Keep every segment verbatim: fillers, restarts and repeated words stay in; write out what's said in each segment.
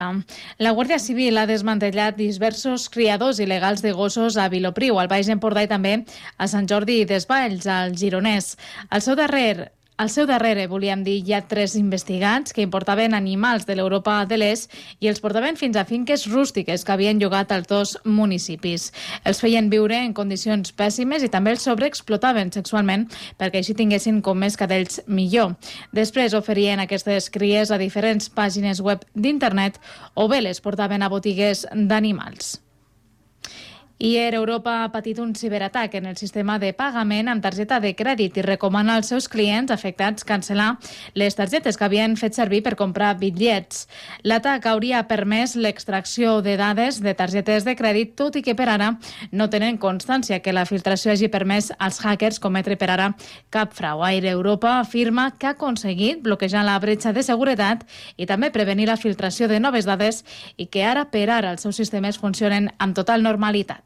La Guàrdia Civil ha desmantellat diversos criadors il·legals de gossos a Vilopriu, al Baix Empordà i també a Sant Jordi Desvalls, al Gironès. Al seu darrer Al seu darrere, volíem dir, hi ha tres investigats que importaven animals de l'Europa de l'Est i els portaven fins a finques rústiques que havien llogat als dos municipis. Els feien viure en condicions pèssimes i també els sobreexplotaven sexualment perquè així tinguessin com més cadells millor. Després oferien aquestes cries a diferents pàgines web d'internet o bé les portaven a botigues d'animals. Ier Europa ha patit un ciberatac en el sistema de pagament amb targeta de crèdit i recomana als seus clients afectats cancel·lar les targetes que havien fet servir per comprar bitllets. L'atac hauria permès l'extracció de dades de targetes de crèdit, tot i que per ara no tenen constància que la filtració hagi permès als hackers cometre per ara cap frau. Air Europa afirma que ha aconseguit bloquejar la bretxa de seguretat i també prevenir la filtració de noves dades i que ara per ara els seus sistemes funcionen amb total normalitat.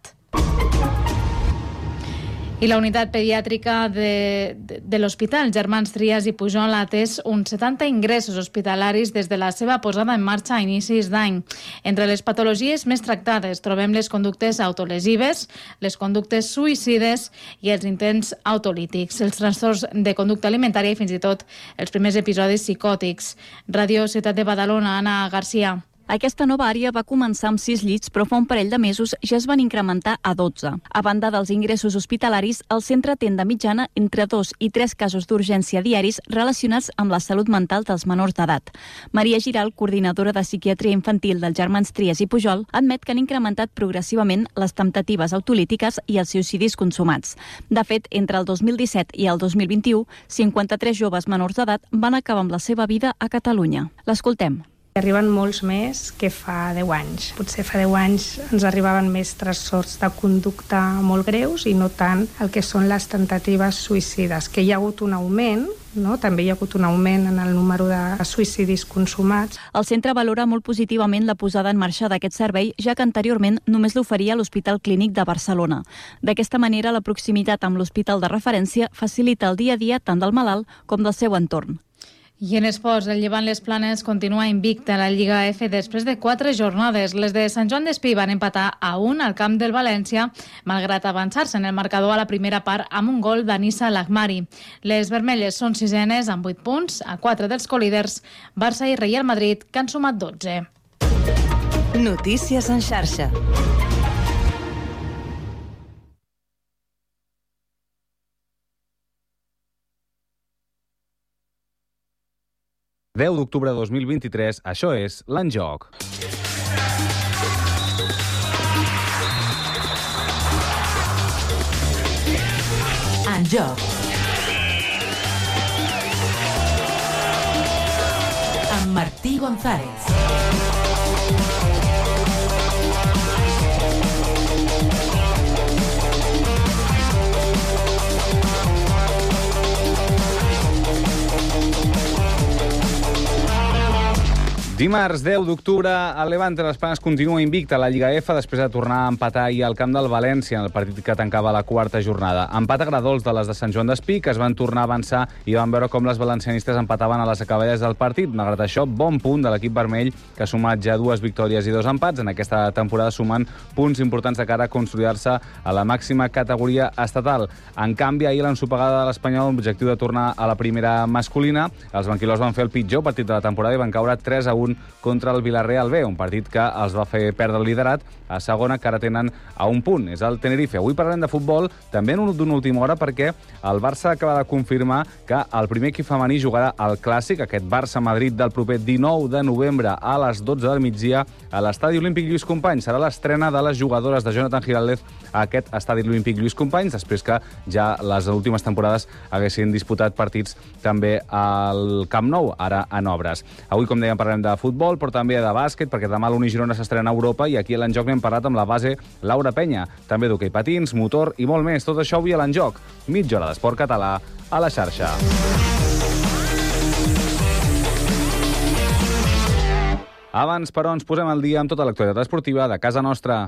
I la unitat pediàtrica de, de, de l'Hospital Germans Trias i Pujol ha atès uns setanta ingressos hospitalaris des de la seva posada en marxa a inicis d'any. Entre les patologies més tractades trobem les conductes autolesives, les conductes suïcides i els intents autolítics, els trastorns de conducta alimentària i fins i tot els primers episodis psicòtics. Ràdio Ciutat de Badalona, Anna Garcia. Aquesta nova àrea va començar amb sis llits, però fa un parell de mesos ja es van incrementar a dotze. A banda dels ingressos hospitalaris, el centre atén de mitjana entre dos i tres casos d'urgència diaris relacionats amb la salut mental dels menors d'edat. Maria Giral, coordinadora de psiquiatria infantil dels Germans Trias i Pujol, admet que han incrementat progressivament les temptatives autolítiques i els suïcidis consumats. De fet, entre el dos mil disset i el dos mil vint-i-u, cinquanta-tres joves menors d'edat van acabar amb la seva vida a Catalunya. L'escoltem. Arriben molts més que fa deu anys. Potser fa deu anys ens arribaven més trastorns de conducta molt greus i no tant el que són les temptatives suïcides, que hi ha hagut un augment, no? També hi ha hagut un augment en el número de suïcidis consumats. El centre valora molt positivament la posada en marxa d'aquest servei, ja que anteriorment només l'oferia a l'Hospital Clínic de Barcelona. D'aquesta manera, la proximitat amb l'hospital de referència facilita el dia a dia tant del malalt com del seu entorn. I en esports, el Llevant Les Planes continua invicta a la Lliga F després de quatre jornades. Les de Sant Joan d'Espí van empatar a un al camp del València, malgrat avançar-se en el marcador a la primera part amb un gol d'Anissa Lagmari. Les vermelles són sisenes amb vuit punts, a quatre dels colíders, Barça i Real Madrid, que han sumat dotze. Notícies en xarxa. deu d'octubre de dos mil vint-i-tres, això és l'En Joc. En Joc. Amb Martí González. Dimarts deu d'octubre, el Levante Les Planes continua invicta a la Lliga F després de tornar a empatar ahir al camp del València en el partit que tancava la quarta jornada. Empat agradols de les de Sant Joan d'Espí, que es van tornar a avançar i van veure com les valencianistes empataven a les acaballes del partit. Malgrat això, bon punt de l'equip vermell, que ha sumat ja dues victòries i dos empats. En aquesta temporada sumant punts importants de cara a consolidar-se a la màxima categoria estatal. En canvi, ahir l'ensopegada de l'Espanyol amb l'objectiu de tornar a la primera masculina. Els banquilors van fer el pitjor partit de la temporada i van caure tres a un contra el Villarreal B, un partit que els va fer perdre el liderat a segona, que ara tenen a un punt. És el Tenerife. Avui parlarem de futbol, també d'una última hora, perquè el Barça acaba de confirmar que el primer equip femení jugarà al Clàssic, aquest Barça-Madrid del proper dinou de novembre a les dotze del migdia a l'Estadi Olímpic Lluís Companys. Serà l'estrena de les jugadores de Jonathan Giraldez a aquest Estadi Olímpic Lluís Companys, després que ja les últimes temporades haguessin disputat partits també al Camp Nou, ara en obres. Avui, com dèiem, parlarem de futbol, però també de bàsquet, perquè demà l'Uni Girona s'estrena a Europa i aquí a l'Enjoc n'hem parlat amb la base Laura Penya, també d'hoquei patins, motor i molt més. Tot això avui a l'Enjoc. Mitja hora d'esport català a la xarxa. Abans, però, ens posem al dia amb tota l'actualitat esportiva de casa nostra.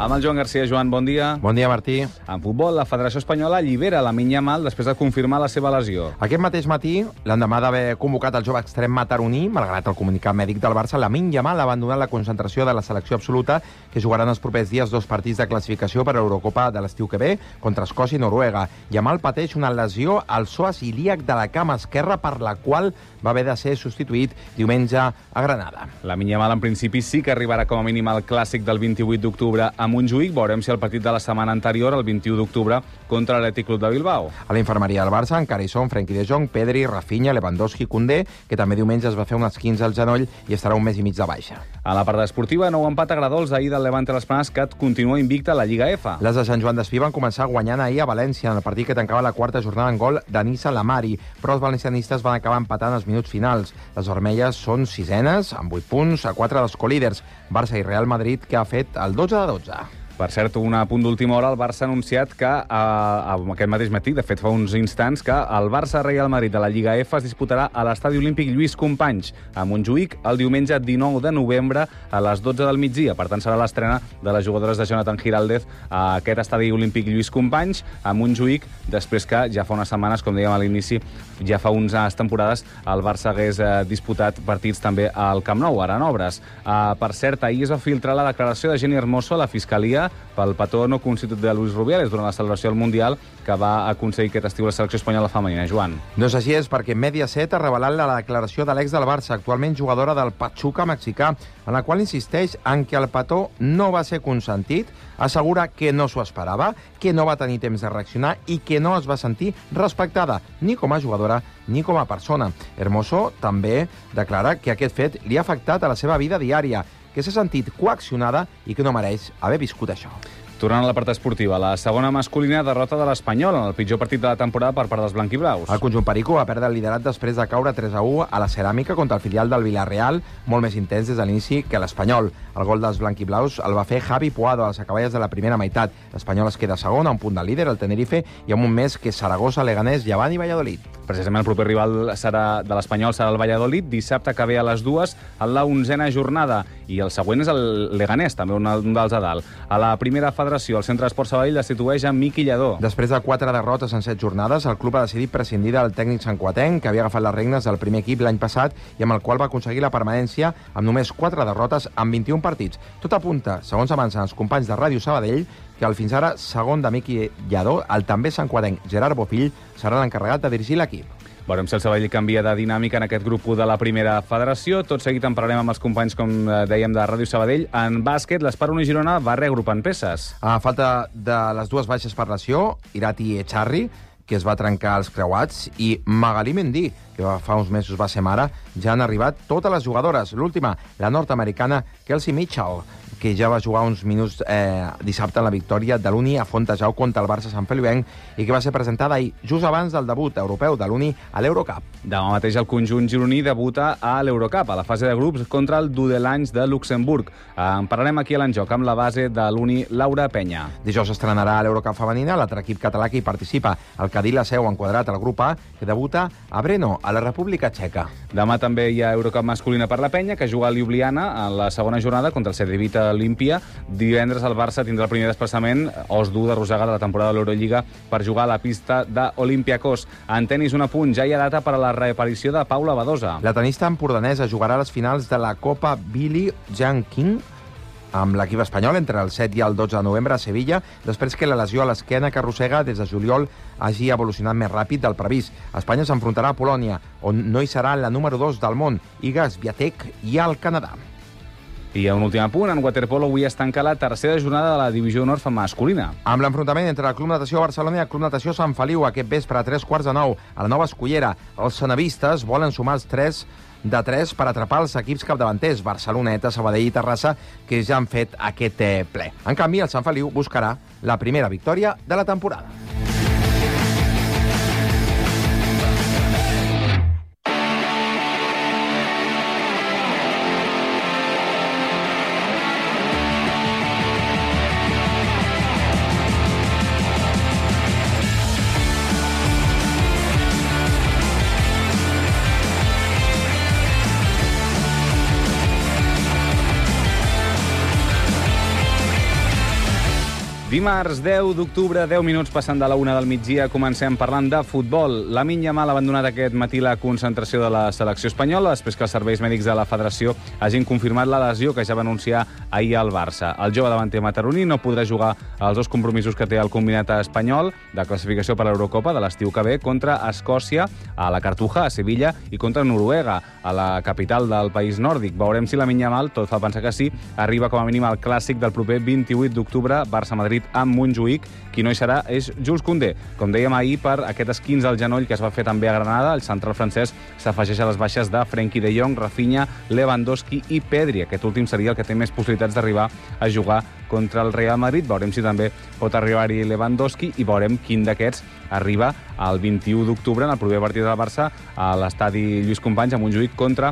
Amb el Joan Garcia. Joan, bon dia. Bon dia, Martí. En futbol, la Federació Espanyola allibera Lamine Yamal després de confirmar la seva lesió. Aquest mateix matí, l'endemà d'haver convocat el jove extrem mataroní, malgrat el comunicat mèdic del Barça, Lamine Yamal ha abandonat la concentració de la selecció absoluta, que jugaran els propers dies dos partits de classificació per a l'Eurocopa de l'estiu que ve contra Escòcia i Noruega. Yamal pateix una lesió al psoas ilíac de la cama esquerra, per la qual va haver de ser substituït diumenge a Granada. Lamine Yamal, en principi, sí que arribarà com a mínim al clàssic del vint-i-vuit d'octubre a Montjuïc. Veurem si el partit de la setmana anterior, el vint-i-u d'octubre, contra l'Atlètic Club de Bilbao. A la infermeria del Barça encara hi són Frenkie de Jong, Pedri, Rafinha, Lewandowski, Koundé, que també diumenge es va fer un esquinç al genoll i estarà un mes i mig de baixa. A la part esportiva, nou empat a Gradols ahir del Levante Les Planes, que continua invicta a la Lliga F. Les de Sant Joan d'Espí van començar guanyant ahir a València, en el partit que tancava la quarta jornada en gol d'Anissa Lamari, però els valencianistes van acabar empatant els minuts finals. Les vermelles són sisenes, amb vuit punts, a quatre dels colíders, Barça i Real Madrid, que ha fet el dotze de dotze. Per cert, un punt d'última hora, el Barça ha anunciat que, eh, aquest mateix matí, de fet fa uns instants, que el Barça-Real Madrid de la Lliga F es disputarà a l'Estadi Olímpic Lluís Companys, a Montjuïc, el diumenge dinou de novembre a les dotze del migdia. Per tant, serà l'estrena de les jugadores de Jonathan Giraldez a aquest Estadi Olímpic Lluís Companys, a Montjuïc, després que ja fa unes setmanes, com dèiem a l'inici, ja fa unes temporades, el Barça hagués eh, disputat partits també al Camp Nou, ara en obres. Eh, per cert, ahir es va filtrar la declaració de Jenny Hermoso a la Fiscalia pel petó no constitut de Luis Rubiales durant la celebració del Mundial que va aconseguir aquest estiu la selecció espanyola femenina. Joan. Doncs així és, perquè Mediaset ha revelat la declaració de l'ex del Barça, actualment jugadora del Pachuca mexicà, en la qual insisteix en que el petó no va ser consentit, assegura que no s'ho esperava, que no va tenir temps de reaccionar i que no es va sentir respectada, ni com a jugadora ni com a persona. Hermoso també declara que aquest fet li ha afectat a la seva vida diària, que s'ha sentit coaccionada i que no mereix haver viscut això. Tornant a la part esportiva, la segona masculina derrota de l'Espanyol en el pitjor partit de la temporada per part dels blanquiblaus. El conjunt perico va perdre el liderat després de caure tres a u a la Ceràmica contra el filial del Villarreal, molt més intens des de l'inici que l'Espanyol. El gol dels blanquiblaus el va fer Javi Puado a les acaballes de la primera meitat. L'Espanyol es queda segon, a un punt del líder, el Tenerife, i amb un mes que Saragossa, Leganés, Llevant i Valladolid. Precisament el proper rival serà de l'Espanyol serà el Valladolid, dissabte que ve a les dues en la onzena jornada, i el següent és el Leganés, també un dels a dalt. A la primera federació, el Centre d'Esport Sabadell destitueix a Miqui Lledó. Després de quatre derrotes en set jornades, el club ha decidit prescindir del tècnic santcuatenc, que havia agafat les regnes del primer equip l'any passat i amb el qual va aconseguir la permanència amb només quatre derrotes en vint-i-un partits. Tot apunta, segons avancen els companys de Ràdio Sabadell, que el fins ara segon de Miqui Lledó, el també santcuatenc Gerard Bofill, serà l'encarregat de dirigir l'equip. Veurem si el Sabadell canvia de dinàmica en aquest grup de la primera federació. Tot seguit en parlarem amb els companys, com dèiem, de Ràdio Sabadell. En bàsquet, l'Esparun i Girona va reagrupant peces. A falta de les dues baixes per lesió, Irati Echarri, que es va trencar els creuats, i Magalí Mendy, que fa uns mesos va ser mare, ja han arribat totes les jugadores. L'última, la nord-americana Kelsey Mitchell, que ja va jugar uns minuts eh, dissabte en la victòria de l'Uni a Fontejau contra el Barça Sant Feliuenc i que va ser presentada ahir, just abans del debut europeu de l'Uni a l'Eurocup. Demà mateix el conjunt gironí debuta a l'Eurocup, a la fase de grups contra el Dudelange de Luxemburg. En parlarem aquí a l'Enjoc amb la base de l'Uni, Laura Penya. Dijous s'estrenarà a l'Eurocup femenina l'altre equip català que hi participa, el Cadí la Seu enquadrat al grup A, que debuta a Brno, a la República Txeca. Demà també hi ha Eurocup masculina per la Penya, que juga a Ljubljana en la segona jornada contra el Cedevita Olímpia. Divendres el Barça tindrà el primer desplaçament, os dur de Rosega de la temporada de l'Eurolliga, per jugar a la pista d'Olympiacos. En tenis, un apunt, ja hi ha data per a la reaparició de Paula Badosa. La tenista empordanesa jugarà a les finals de la Copa Billie Jean King amb l'equip espanyol entre el set i el dotze de novembre a Sevilla, després que la lesió a l'esquena que arrossega des de juliol hagi evolucionat més ràpid del previst. Espanya s'enfrontarà a Polònia, on no hi serà la número dos del món, Iga Swiatek, i al Canadà. I un últim apunt, en waterpolo avui es tanca la tercera jornada de la divisió honor masculina. Amb l'enfrontament entre el Club Natació Barcelona i el Club Natació Sant Feliu aquest vespre a tres quarts de nou a la Nova Escullera. Els cenevistes volen sumar els tres de tres per atrapar els equips capdavanters, Barceloneta, Sabadell i Terrassa, que ja han fet aquest ple. En canvi, el Sant Feliu buscarà la primera victòria de la temporada. Dimarts, deu d'octubre, deu minuts passant de la una del migdia, comencem parlant de futbol. Lamine Yamal ha abandonat aquest matí la concentració de la selecció espanyola després que els serveis mèdics de la federació hagin confirmat la lesió que ja va anunciar ahir al Barça. El jove davanter mataroní no podrà jugar els dos compromisos que té el combinat espanyol de classificació per a l'Eurocopa de l'estiu que ve contra Escòcia, a la Cartuja, a Sevilla, i contra Noruega, a la capital del país nòrdic. Veurem si Lamine Yamal, tot fa pensar que sí, arriba com a mínim al clàssic del proper vint-i-vuit d'octubre, Barça-Madrid amb Montjuïc. Qui no hi serà és Jules Koundé. Com dèiem ahir, per aquest esquins al genoll que es va fer també a Granada, el central francès s'afegeix a les baixes de Frenkie de Jong, Rafinha, Lewandowski i Pedri. Aquest últim seria el que té més possibilitats d'arribar a jugar contra el Real Madrid. Veurem si també pot arribar-hi Lewandowski i veurem quin d'aquests arriba el vint-i-u d'octubre en el proper partit del Barça a l'estadi Lluís Companys a Montjuïc contra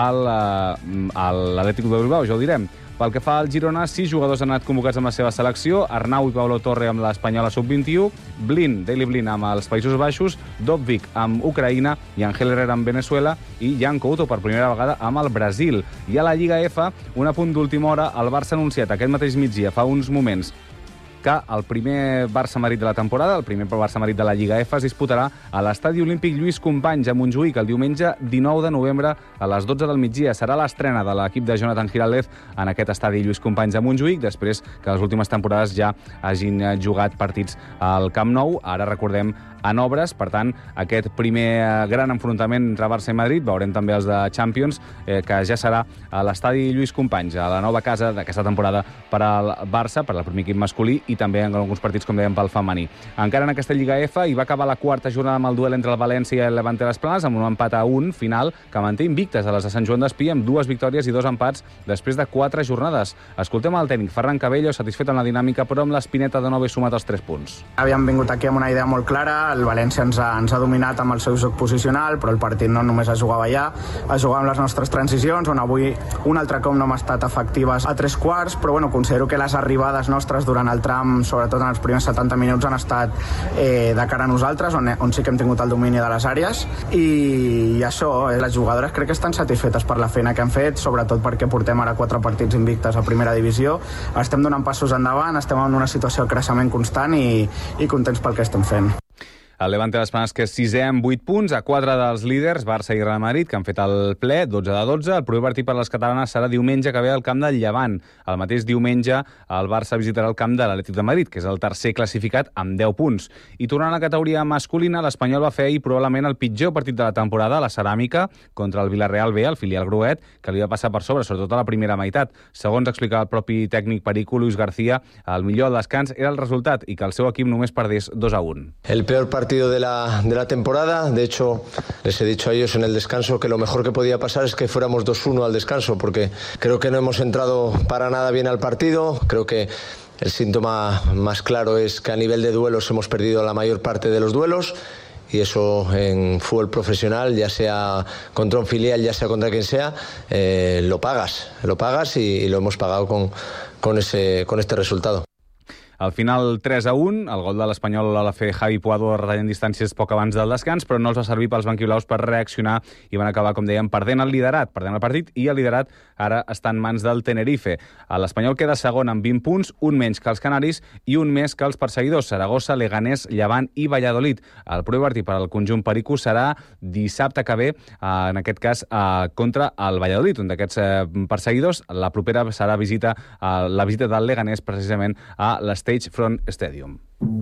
l'Atlètic de Bilbao, ja ho direm. Pel que fa al Girona, sis jugadors han anat convocats amb la seva selecció: Arnau i Pablo Torre amb l'Espanyola sub vint-i-u, Blin, Daley Blin amb els Països Baixos, Dovvik amb Ucraïna i Ángel Herrera amb Venezuela i Jan Couto per primera vegada amb el Brasil. I a la Lliga F, un apunt d'última hora, el Barça ha anunciat aquest mateix migdia, fa uns moments, que el primer Barça-Madrid de la temporada, el primer Barça-Madrid de la Lliga F, es disputarà a l'Estadi Olímpic Lluís Companys a Montjuïc el diumenge dinou de novembre a les dotze del migdia. Serà l'estrena de l'equip de Jonathan Giraldez en aquest Estadi Lluís Companys a Montjuïc, després que les últimes temporades ja hagin jugat partits al Camp Nou. Ara recordem en obres, per tant, aquest primer gran enfrontament entre Barça i Madrid, veurem també els de Champions, eh, que ja serà a l'Estadi Lluís Companys, a la nova casa d'aquesta temporada per al Barça, per al primer equip masculí i també en alguns partits, com dèiem, pel femení. Encara en aquesta Lliga F, hi va acabar la quarta jornada amb el duel entre el València i el Levante de les Planes, amb un empat a un final que manté invictes a les de Sant Joan d'Espí amb dues victòries i dos empats després de quatre jornades. Escoltem el tècnic Ferran Cabello, satisfet amb la dinàmica, però amb l'espineta de no haver sumat els tres punts. Havíem vingut aquí amb una idea molt clara. El València ens ha, ens ha dominat amb el seu joc posicional, però el partit no només es jugava allà, es jugava amb les nostres transicions, on avui un altre cop no hem estat efectives a tres quarts, però bueno, considero que les arribades nostres durant el tram, sobretot en els primers setanta minuts, han estat eh, de cara a nosaltres, on, on sí que hem tingut el domini de les àrees, i, i això, eh, les jugadores crec que estan satisfetes per la feina que hem fet, sobretot perquè portem ara quatre partits invictes a primera divisió, estem donant passos endavant, estem en una situació de creixement constant i, i contents pel que estem fent. El Levante de les Planes, que és sisè amb vuit punts, a quatre dels líders, Barça i Real Madrid, que han fet el ple, dotze de dotze. El proper partit per les catalanes serà diumenge que ve al camp del Llevant. El mateix diumenge el Barça visitarà el camp de l'Atlètic de Madrid, que és el tercer classificat amb deu punts. I tornant a la categoria masculina, l'Espanyol va fer ahir probablement el pitjor partit de la temporada, la Ceràmica, contra el Villarreal B, el filial Gruet, que li va passar per sobre, sobretot a la primera meitat. Segons explicava el propi tècnic perico, Luis García, el millor del descans era el resultat i que el seu equip només perdés dos a un. El peor partido de la, de la temporada. De hecho, les he dicho a ellos en el descanso que lo mejor que podía pasar es que fuéramos dos uno al descanso, porque creo que no hemos entrado para nada bien al partido. Creo que el síntoma más claro es que a nivel de duelos hemos perdido la mayor parte de los duelos, y eso en fútbol profesional, ya sea contra un filial, ya sea contra quien sea, eh, lo pagas, lo pagas y, y lo hemos pagado con, con, ese, con este resultado. Al final, tres a un, el gol de l'Espanyol el va fer Javi Puado retallant distàncies poc abans del descans, però no els va servir pels banquiblaus per reaccionar i van acabar, com dèiem, perdent el liderat, perdent el partit, i el liderat ara està en mans del Tenerife. L'Espanyol queda segon amb vint punts, un menys que els canaris i un més que els perseguidors, Saragossa, Leganés, Llevant i Valladolid. El proper partit per al conjunt perico serà dissabte que ve, en aquest cas, contra el Valladolid, un d'aquests perseguidors. La propera serà visita, la visita del Leganés, precisament, a l'Estat Stage Front Stadium.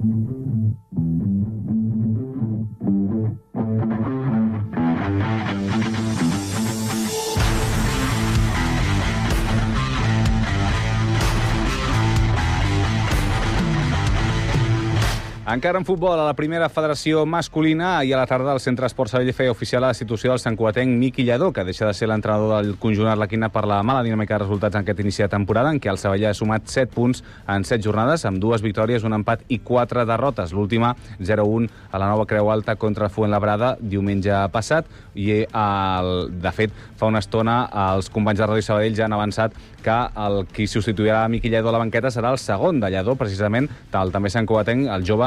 Encara en futbol, a la primera federació masculina, ahir a la tarda el Centre Esport Sabadell feia oficial la destitució del santcugatenc Miqui Lladó, que deixa de ser l'entrenador del conjunt arlequina per la mala dinàmica de resultats en aquest inici de temporada, en què el Sabadell ha sumat set punts en set jornades, amb dues victòries, un empat i quatre derrotes. L'última, zero a un, a la Nova Creu Alta contra el Fuenlabrada diumenge passat, i el, de fet, fa una estona els companys de Ràdio Sabadell ja han avançat que el qui substituirà a Miqui Lladó a la banqueta serà el segon de Lladó, precisament, tal també santcugatenc, el jove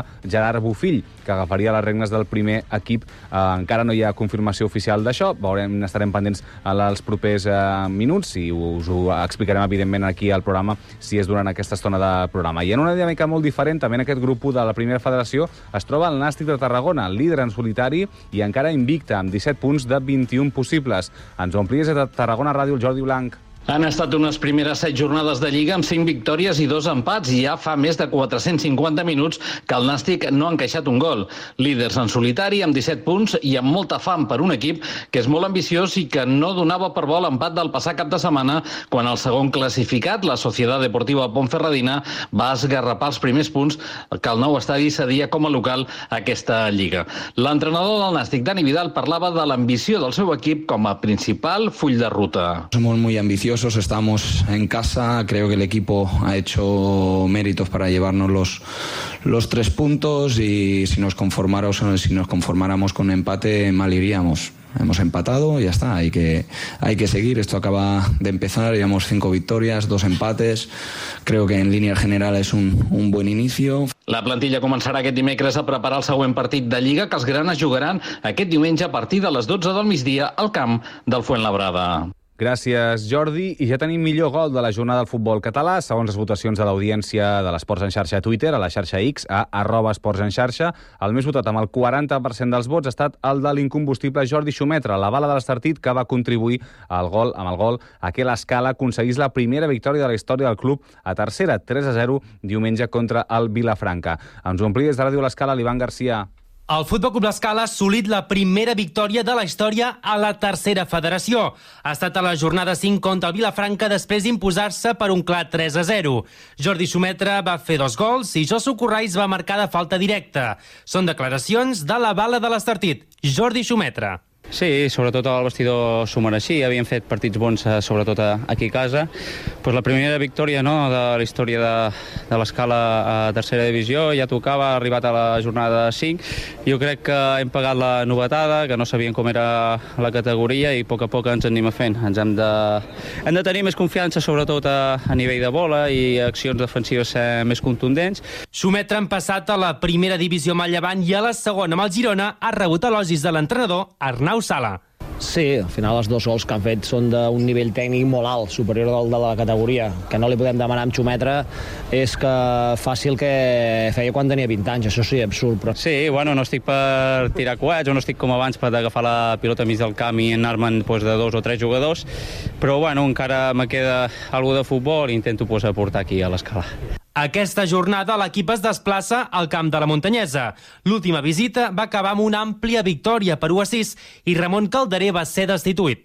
Gerard Bofill, que agafaria les regnes del primer equip. Eh, encara no hi ha confirmació oficial d'això, veurem, estarem pendents als propers eh, minuts i us ho explicarem evidentment aquí al programa si és durant aquesta estona de programa. I en una dinàmica molt diferent, també en aquest grup u de la primera federació es troba el Nàstic de Tarragona, líder en solitari i encara invicte, amb disset punts de vint-i-un possibles. Ens ho amplia des de Tarragona Ràdio, el Jordi Blanc. Han estat unes primeres set jornades de Lliga amb cinc victòries i dos empats i ja fa més de quatre-cents cinquanta minuts que el Nàstic no ha encaixat un gol. Líders en solitari amb disset punts i amb molta fam per un equip que és molt ambiciós i que no donava per bo l'empat del passat cap de setmana quan el segon classificat, la Societat Deportiva Ponferradina, va esgarrapar els primers punts que el nou estadi cedia com a local a aquesta Lliga. L'entrenador del Nàstic, Dani Vidal, parlava de l'ambició del seu equip com a principal full de ruta. Somos muy ambiciosos. Estamos en casa, creo que el equipo ha hecho méritos para llevarnos los, los tres puntos y si nos conformáramos, si nos conformáramos con un empate mal iríamos. Hemos empatado y ya está, hay que, hay que seguir, esto acaba de empezar, llevamos cinco victorias, dos empates, creo que en líneas generales es un, un buen inicio. La plantilla començarà aquest dimecres a preparar el següent partit de Lliga que els granes jugaran aquest diumenge a partir de les dotze del migdia al camp del Fuenlabrada. Gràcies, Jordi. I ja tenim millor gol de la jornada del futbol català, segons les votacions de l'audiència de l'Esports en xarxa a Twitter, a la xarxa X, a arroba esports en xarxa. El més votat amb el quaranta per cent dels vots ha estat el de l'incombustible Jordi Xumetra, la bala de l'Estartit que va contribuir al gol, amb el gol a que l'Escala aconseguís la primera victòria de la història del club a tercera, tres a zero, diumenge contra el Vilafranca. Ens ho amplia des de Ràdio l'Escala, l'Ivan Garcia. El Futbol Club l'Escala ha assolit la primera victòria de la història a la tercera federació. Ha estat a la jornada cinc contra el Vilafranca després d'imposar-se per un clar tres a zero. Jordi Xumetra va fer dos gols i Josu Corrais va marcar de falta directa. Són declaracions de la bala de l'Estartit, Jordi Xumetra. Sí, sobretot el vestidor s'ho mereixia, havien fet partits bons, sobretot aquí a casa. Pues la primera victòria, no, de la història de, de l'Escala a tercera divisió, ja tocava, ha arribat a la jornada cinc. Jo crec que hem pagat la novetada, que no sabíem com era la categoria i a poc a poc ens anem fent. Ens hem de, hem de tenir més confiança, sobretot a, a nivell de bola i accions defensives eh, més contundents. Xumetra han passat a la primera divisió amb el Llevant i a la segona amb el Girona ha rebut elogis de l'entrenador Arnau Sala. Sí, al final els dos gols que han fet són d'un nivell tècnic molt alt, superior al de la categoria. Que no li podem demanar amb Xumetra és que faci el que feia quan tenia vint anys, això sí, absurd. Però... Sí, bueno, no estic per tirar coets, o no estic com abans per agafar la pilota mig del camp i anar-me'n pues, de dos o tres jugadors, però bueno, encara me queda alguna de futbol i intento pues, aportar aquí a l'Escala. Aquesta jornada l'equip es desplaça al camp de la Muntanyesa. L'última visita va acabar amb una àmplia victòria per u a sis i Ramon Calderer va ser destituït.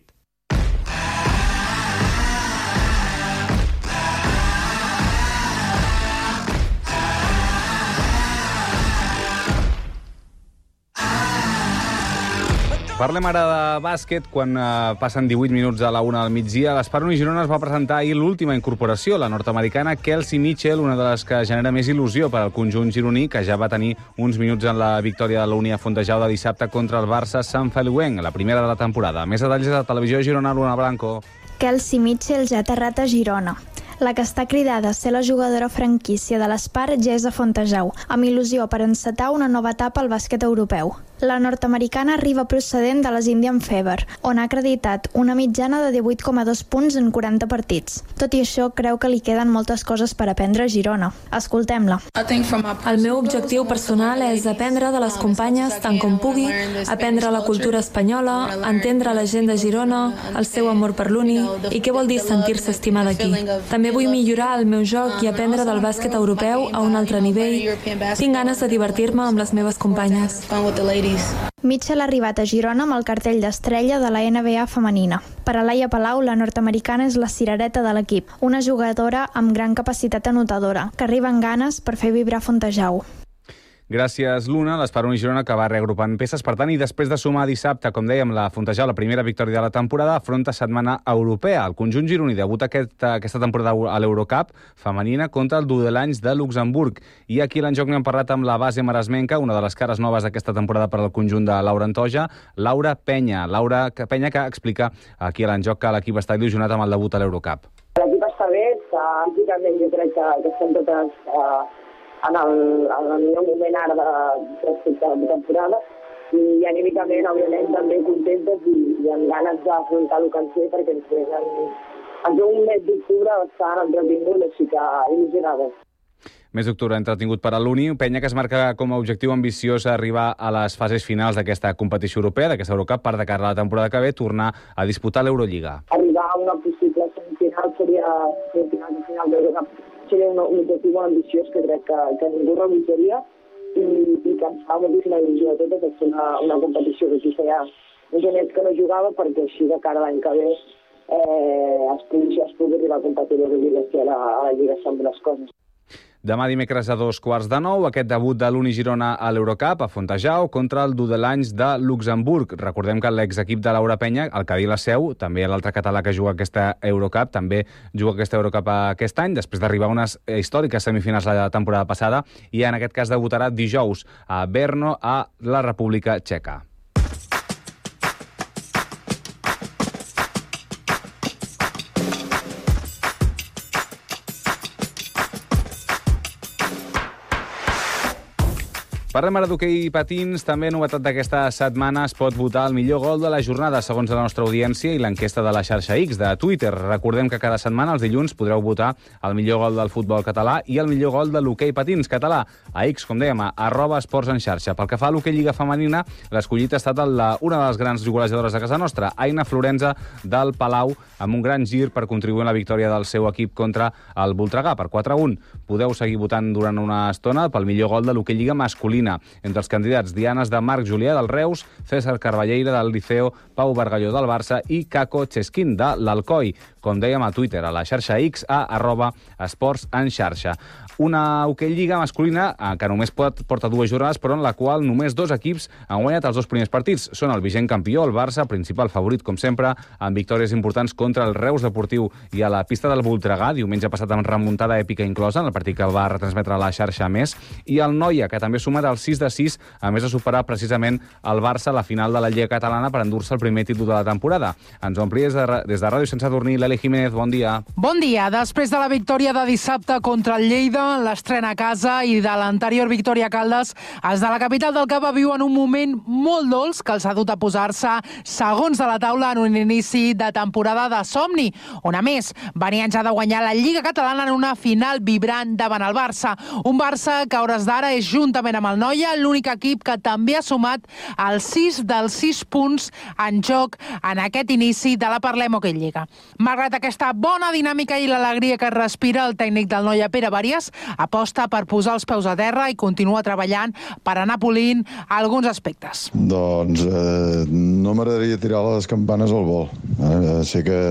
Parlem ara de bàsquet. Quan eh, passen divuit minuts a la una del migdia, l'Esparun i Girona es va presentar ahir l'última incorporació, la nord-americana Kelsey Mitchell, una de les que genera més il·lusió per al conjunt gironí, que ja va tenir uns minuts en la victòria de la Unió Fontejau de dissabte contra el Barça Sant Feliuenc, la primera de la temporada. Més detalls de Televisió Girona, Luna Blanco. Kelsey Mitchell ja ha aterrat a Girona. La que està cridada a ser la jugadora franquícia de l'Espar ja és a Fontejau, amb il·lusió per encetar una nova etapa al bàsquet europeu. La nord-americana arriba procedent de les Indian Fever, on ha acreditat una mitjana de divuit coma dos punts en quaranta partits. Tot i això, creu que li queden moltes coses per aprendre a Girona. Escoltem-la. El meu objectiu personal és aprendre de les companyes tant com pugui, aprendre la cultura espanyola, entendre la gent de Girona, el seu amor per l'Uni i què vol dir sentir-se estimada aquí. També vull millorar el meu joc i aprendre del bàsquet europeu a un altre nivell. Tinc ganes de divertir-me amb les meves companyes. Mitchell ha arribat a Girona amb el cartell d'estrella de la N B A femenina. Per a Laia Palau, la nord-americana és la cirereta de l'equip, una jugadora amb gran capacitat anotadora, que arriba amb ganes per fer vibrar Fontejau. Gràcies, Luna. L'Esparun i Girona que va reagrupant peces. Per tant, i després de sumar dissabte, com dèiem, la Fontejau, la primera victòria de la temporada, afronta setmana europea. El conjunt gironí debuta aquest, aquesta temporada a l'Eurocup femenina contra el Dudelanys de Luxemburg. I aquí a l'enjoc n'hem parlat amb la base maresmenca, una de les cares noves d'aquesta temporada per al conjunt de Laura Antoja, Laura Penya. Laura Penya, que explica aquí a l'enjoc que l'equip està il·lusionat amb el debut a l'Eurocup. L'equip està bé, està àmplicament, jo crec que, que estem totes... Uh... en el, en el millor moment ara de, respecte a la temporada, i anímicament, òbviament, també contentes i, i amb ganes d'afrontar el que ens ve, perquè ens ve en un mes d'octubre bastant entretingut, així que il·lusionades. Mes d'octubre entretingut per a l'Uni, penya que es marca com a objectiu ambiciós arribar a les fases finals d'aquesta competició europea, d'aquesta Eurocup, per de cara a la temporada que ve tornar a disputar l'Eurolliga. Arribar a una possible semifinal seria semifinal i final d'Eurocup seria un, un objectiu molt ambiciós que crec que, que ningú rebutjaria i, i que ens fa moltíssima il·lusió a totes, que és una, una competició que aquí feia uns anyets que no jugava, perquè així de cara a l'any que ve eh, es pugui, es pugui arribar a competir a l'Eurolliga, que a la, a la Lliga són les coses. Demà dimecres a dos quarts de nou, aquest debut de l'Uni Girona a l'Eurocup, a Fontejau, contra el Dudelange de Luxemburg. Recordem que l'exequip de Laura Penya, el Cadí La Seu, també l'altre català que juga aquesta Eurocup, també juga aquesta Eurocup aquest any, després d'arribar a unes històriques semifinals la temporada passada, i en aquest cas debutarà dijous a Brno, a la República Txeca. Parlem ara d'hoquei i patins. També novetat d'aquesta setmana, es pot votar el millor gol de la jornada, segons la nostra audiència i l'enquesta de la xarxa X de Twitter. Recordem que cada setmana, els dilluns, podreu votar el millor gol del futbol català i el millor gol de l'hoquei patins català. A X, com dèiem, a arroba esports en xarxa. Pel que fa a l'hoquei lliga femenina, l'escollit ha estat la, una de les grans golejadores de casa nostra, Aina Florenza del Palau, amb un gran gir per contribuir a la victòria del seu equip contra el Voltregà per quatre a un. Podeu seguir votant durant una estona pel millor gol de l'hoquei lliga masculina. Entre els candidats, dianes de Marc Julià del Reus, César Carballeira del Liceo, Pau Bargalló del Barça i Caco Chesquín de l'Alcoi. Com dèiem a Twitter, a la xarxa X, a arroba esports en xarxa. Una hoquei lliga masculina que només pot, porta dues jornades, però en la qual només dos equips han guanyat els dos primers partits. Són el vigent campió, el Barça, principal favorit, com sempre, amb victòries importants contra el Reus Deportiu i a la pista del Voltregà, diumenge passat amb remuntada èpica inclosa, en el partit que va retransmetre a la xarxa Més, i el Noia, que també ha sumat el sis de sis, a més de superar precisament el Barça a la final de la Lliga Catalana per endur-se el primer títol de la temporada. Ens ho amplia des de, des de Ràdio Sense Dormir, l'Eli Jiménez, bon dia. Bon dia. Després de la victòria de dissabte contra el Lleida, l'estrena a casa, i de l'anterior victòria a Caldes, els de la capital del Cap viuen un moment molt dolç que els ha dut a posar-se segons de la taula en un inici de temporada de somni, on a més venien ja de guanyar la Lliga Catalana en una final vibrant davant el Barça. Un Barça que a hores d'ara és, juntament amb el Noia, l'únic equip que també ha sumat els sis dels sis punts en joc en aquest inici de la Parlem Hoquei Lliga. Malgrat aquesta bona dinàmica i l'alegria que respira, el tècnic del Noia, Pere Bàries, aposta per posar els peus a terra i continua treballant per anar polint alguns aspectes. Doncs eh, no m'agradaria tirar les campanes al vol. Eh, sé que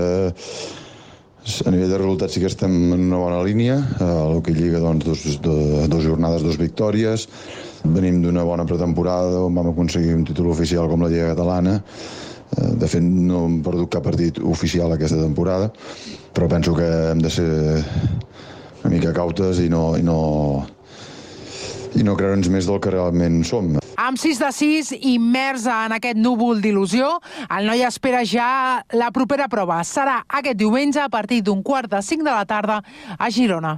a nivell de resultats sí que estem en una bona línia. A l'Hoquei Lliga, doncs, dos, dos, dos jornades, dos victòries. Venim d'una bona pretemporada on vam aconseguir un títol oficial com la Lliga Catalana. De fet, no hem perdut cap partit oficial aquesta temporada, però penso que hem de ser una mica cautes i no, i no, i no creure'ns més del que realment som. Amb sis de sis, immers en aquest núvol d'il·lusió, el Noia espera ja la propera prova. Serà aquest diumenge a partir d'un quart de cinc de la tarda a Girona.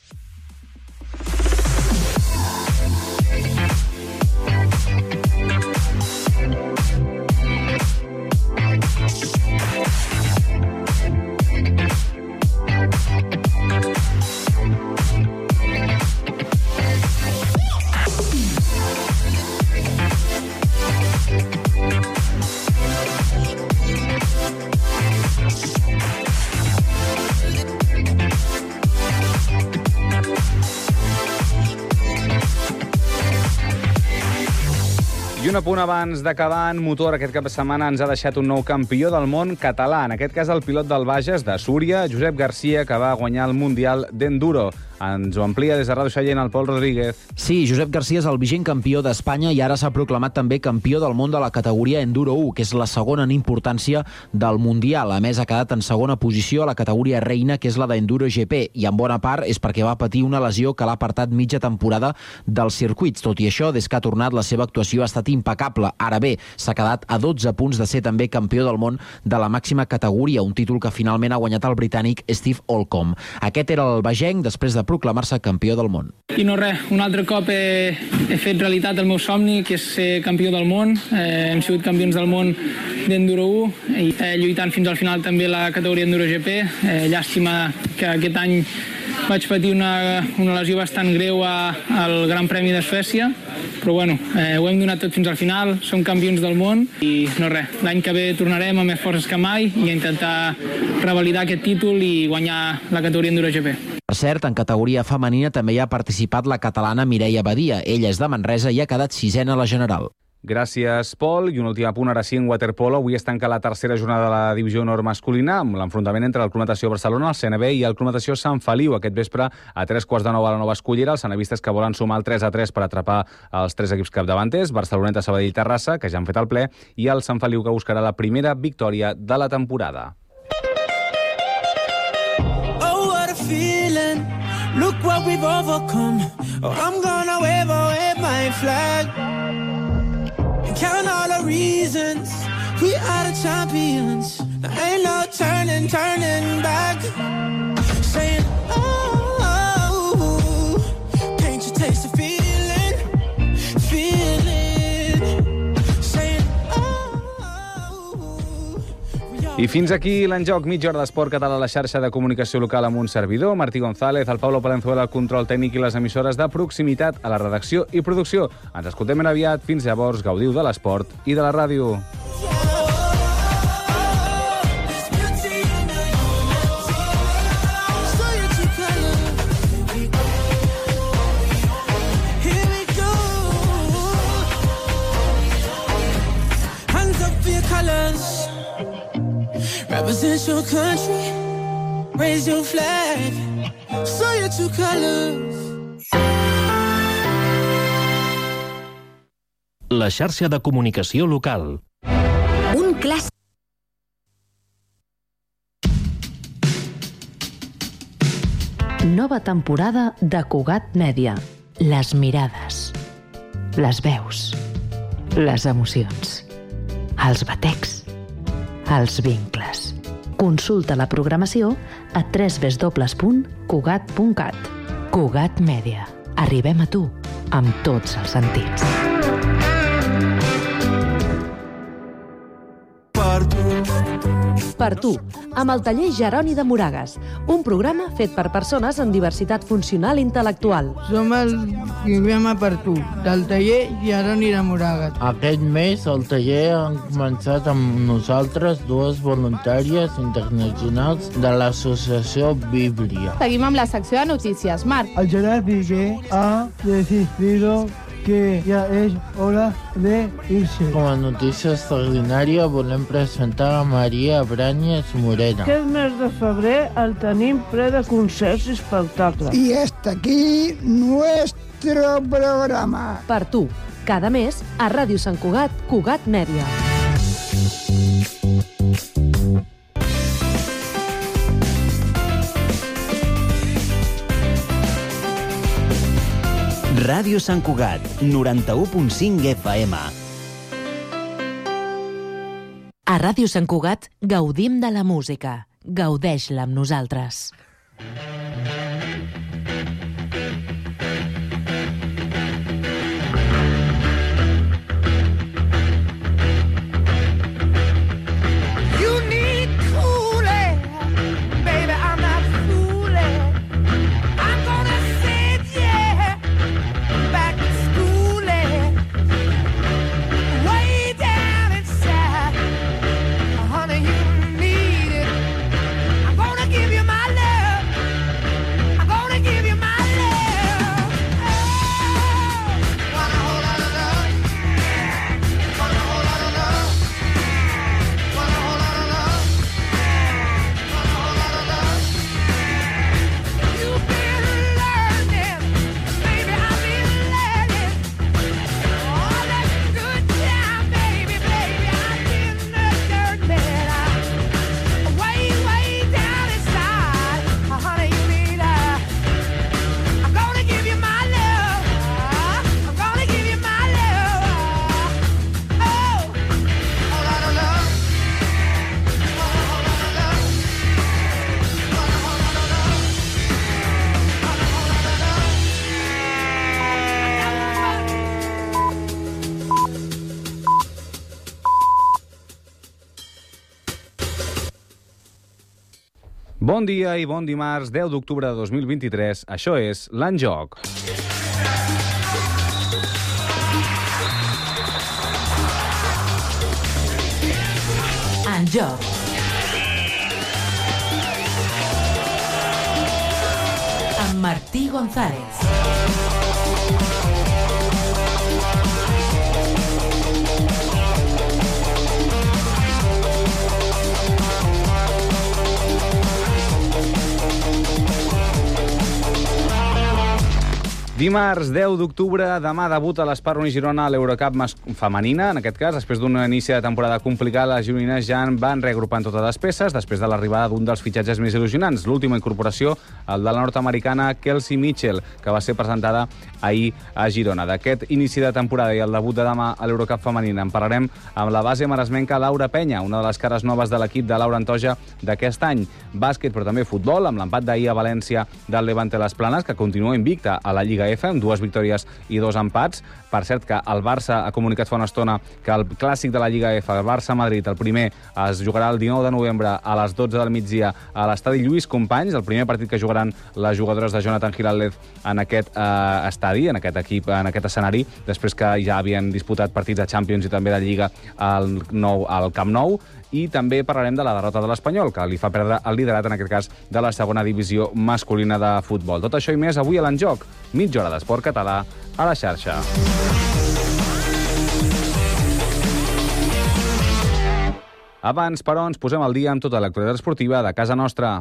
I un apunt abans d'acabar, en motor, aquest cap de setmana ens ha deixat un nou campió del món català. En aquest cas, el pilot del Bages, de Súria, Josep Garcia, que va guanyar el Mundial d'Enduro. Ens ho amplia des de Ràdio Sallent el Pol Rodríguez. Sí, Josep Garcia és el vigent campió d'Espanya i ara s'ha proclamat també campió del món de la categoria Enduro u, que és la segona en importància del Mundial. A més, ha quedat en segona posició a la categoria reina, que és la d'Enduro G P, i en bona part és perquè va patir una lesió que l'ha apartat mitja temporada dels circuits. Tot i això, des que ha tornat, la seva actuació ha estat impecable. Ara bé, s'ha quedat a dotze punts de ser també campió del món de la màxima categoria, un títol que finalment ha guanyat el britànic Steve Holcomb. Aquest era el bagenc, després de proclamar-se campió del món. I no res, un altre cop he, he fet realitat el meu somni, que és ser campió del món. Eh, hem sigut campions del món d'Enduro u i eh, lluitant fins al final també la categoria Enduro G P. Eh, llàstima que aquest any vaig patir una, una lesió bastant greu a, al Gran Premi de Suècia, però bueno, eh, ho hem donat tot fins al final, som campions del món i no res, l'any que ve tornarem amb més forces que mai i a intentar revalidar aquest títol i guanyar la categoria Enduro G P. Per cert, en categoria femenina també hi ha participat la catalana Mireia Badia. Ella és de Manresa i ha quedat sisena a la general. Gràcies, Pol. I un últim apunt, ara sí, en waterpolo. Avui es tanca la tercera jornada de la divisió honor masculina amb l'enfrontament entre el Club Natació Barcelona, el C N B i el Club Natació Sant Feliu. Aquest vespre, a tres quarts de nou a la Nova Escullera, els cenevistes que volen sumar el tres a tres per atrapar els tres equips capdavanters, Barceloneta, Sabadell, Terrassa, que ja han fet el ple, i el Sant Feliu, que buscarà la primera victòria de la temporada. Oh, what a feeling. Look what we've overcome. Oh, I'm gonna wave, oh, wave my flag. And count all the reasons we are the champions. There ain't no turning, turning back. Saying, oh, oh, can't you taste the feeling, feeling. Saying, oh, oh. I fins aquí l'Enjoc, mitja hora d'esport català a la xarxa de comunicació local amb un servidor, Martí González, el Pablo Palenzuela, el control tècnic i les emissores de proximitat a la redacció i producció. Ens escoltem ben aviat. Fins llavors, gaudiu de l'esport i de la ràdio. Represent your country, raise your flag, show your true colors. La xarxa de comunicació local. Un clàssic. Nova temporada de Cugat Mèdia. Les mirades, les veus, les emocions, els batecs, els vincles. Consulta la programació a w w w punt cugat punt cat. Cugat Mèdia. Arribem a tu amb tots els sentits. Per tu. Per tu, amb el taller Jeroni de Moragas, un programa fet per persones amb diversitat funcional i intel·lectual. Som el programa Per tu, del taller Jeroni de Moragas. Aquest mes el taller han començat amb nosaltres dues voluntàries internacionals de l'associació Bíblia. Seguim amb la secció de notícies. Marc. El Gerard Piqué ha decidido que ja és hora de irse. Com a notícia extraordinària volem presentar a Maria Bràñez Morena. Aquest mes de febrer el tenim ple de concerts i espectacles. Y hasta aquí nuestro programa. Per tu, cada mes a Ràdio Sant Cugat, Cugat Mèdia. Ràdio Sant Cugat, noranta-u punt cinc F M. A Ràdio Sant Cugat gaudim de la música. Gaudeix-la amb nosaltres. Give you my love. I'm gonna give Bon dia i bon dimarts, deu d'octubre de dos mil vint-i-tres. Això és l'En Joc. En Joc. Amb Martí González. Dimarts, deu d'octubre, demà debuta l'Espar Girona a l'Eurocup femenina. En aquest cas, després d'un inici de temporada complicat, les gironines ja van reagrupant totes les peces després de l'arribada d'un dels fitxatges més il·lusionants, l'última incorporació, el de la nord-americana Kelsey Mitchell, que va ser presentada ahir a Girona. D'aquest inici de temporada i el debut de demà a l'Eurocup femenina en parlarem amb la base maresmenca Laura Penya, una de les cares noves de l'equip de Laura Antoja d'aquest any. Bàsquet, però també futbol, amb l'empat d'ahir a València del Levante Les Planes, que continua invicta a la Lliga F, amb dues victòries i dos empats. Per cert, que el Barça ha comunicat fa una estona que el clàssic de la Lliga F, el Barça-Madrid, el primer, es jugarà el dinou de novembre a les dotze del migdia a l'estadi Lluís Companys, el primer partit que jugaran les jugadores de Jonathan Giraldez en aquest eh, estadi, en aquest equip, en aquest escenari, després que ja havien disputat partits de Champions i també de Lliga al, nou, al Camp Nou. I també parlarem de la derrota de l'Espanyol, que li fa perdre el liderat, en aquest cas, de la segona divisió masculina de futbol. Tot això i més avui a l'En Joc, mitja hora d'esport català a la xarxa. Abans, però, ens posem al dia amb tota l'actualitat esportiva de casa nostra.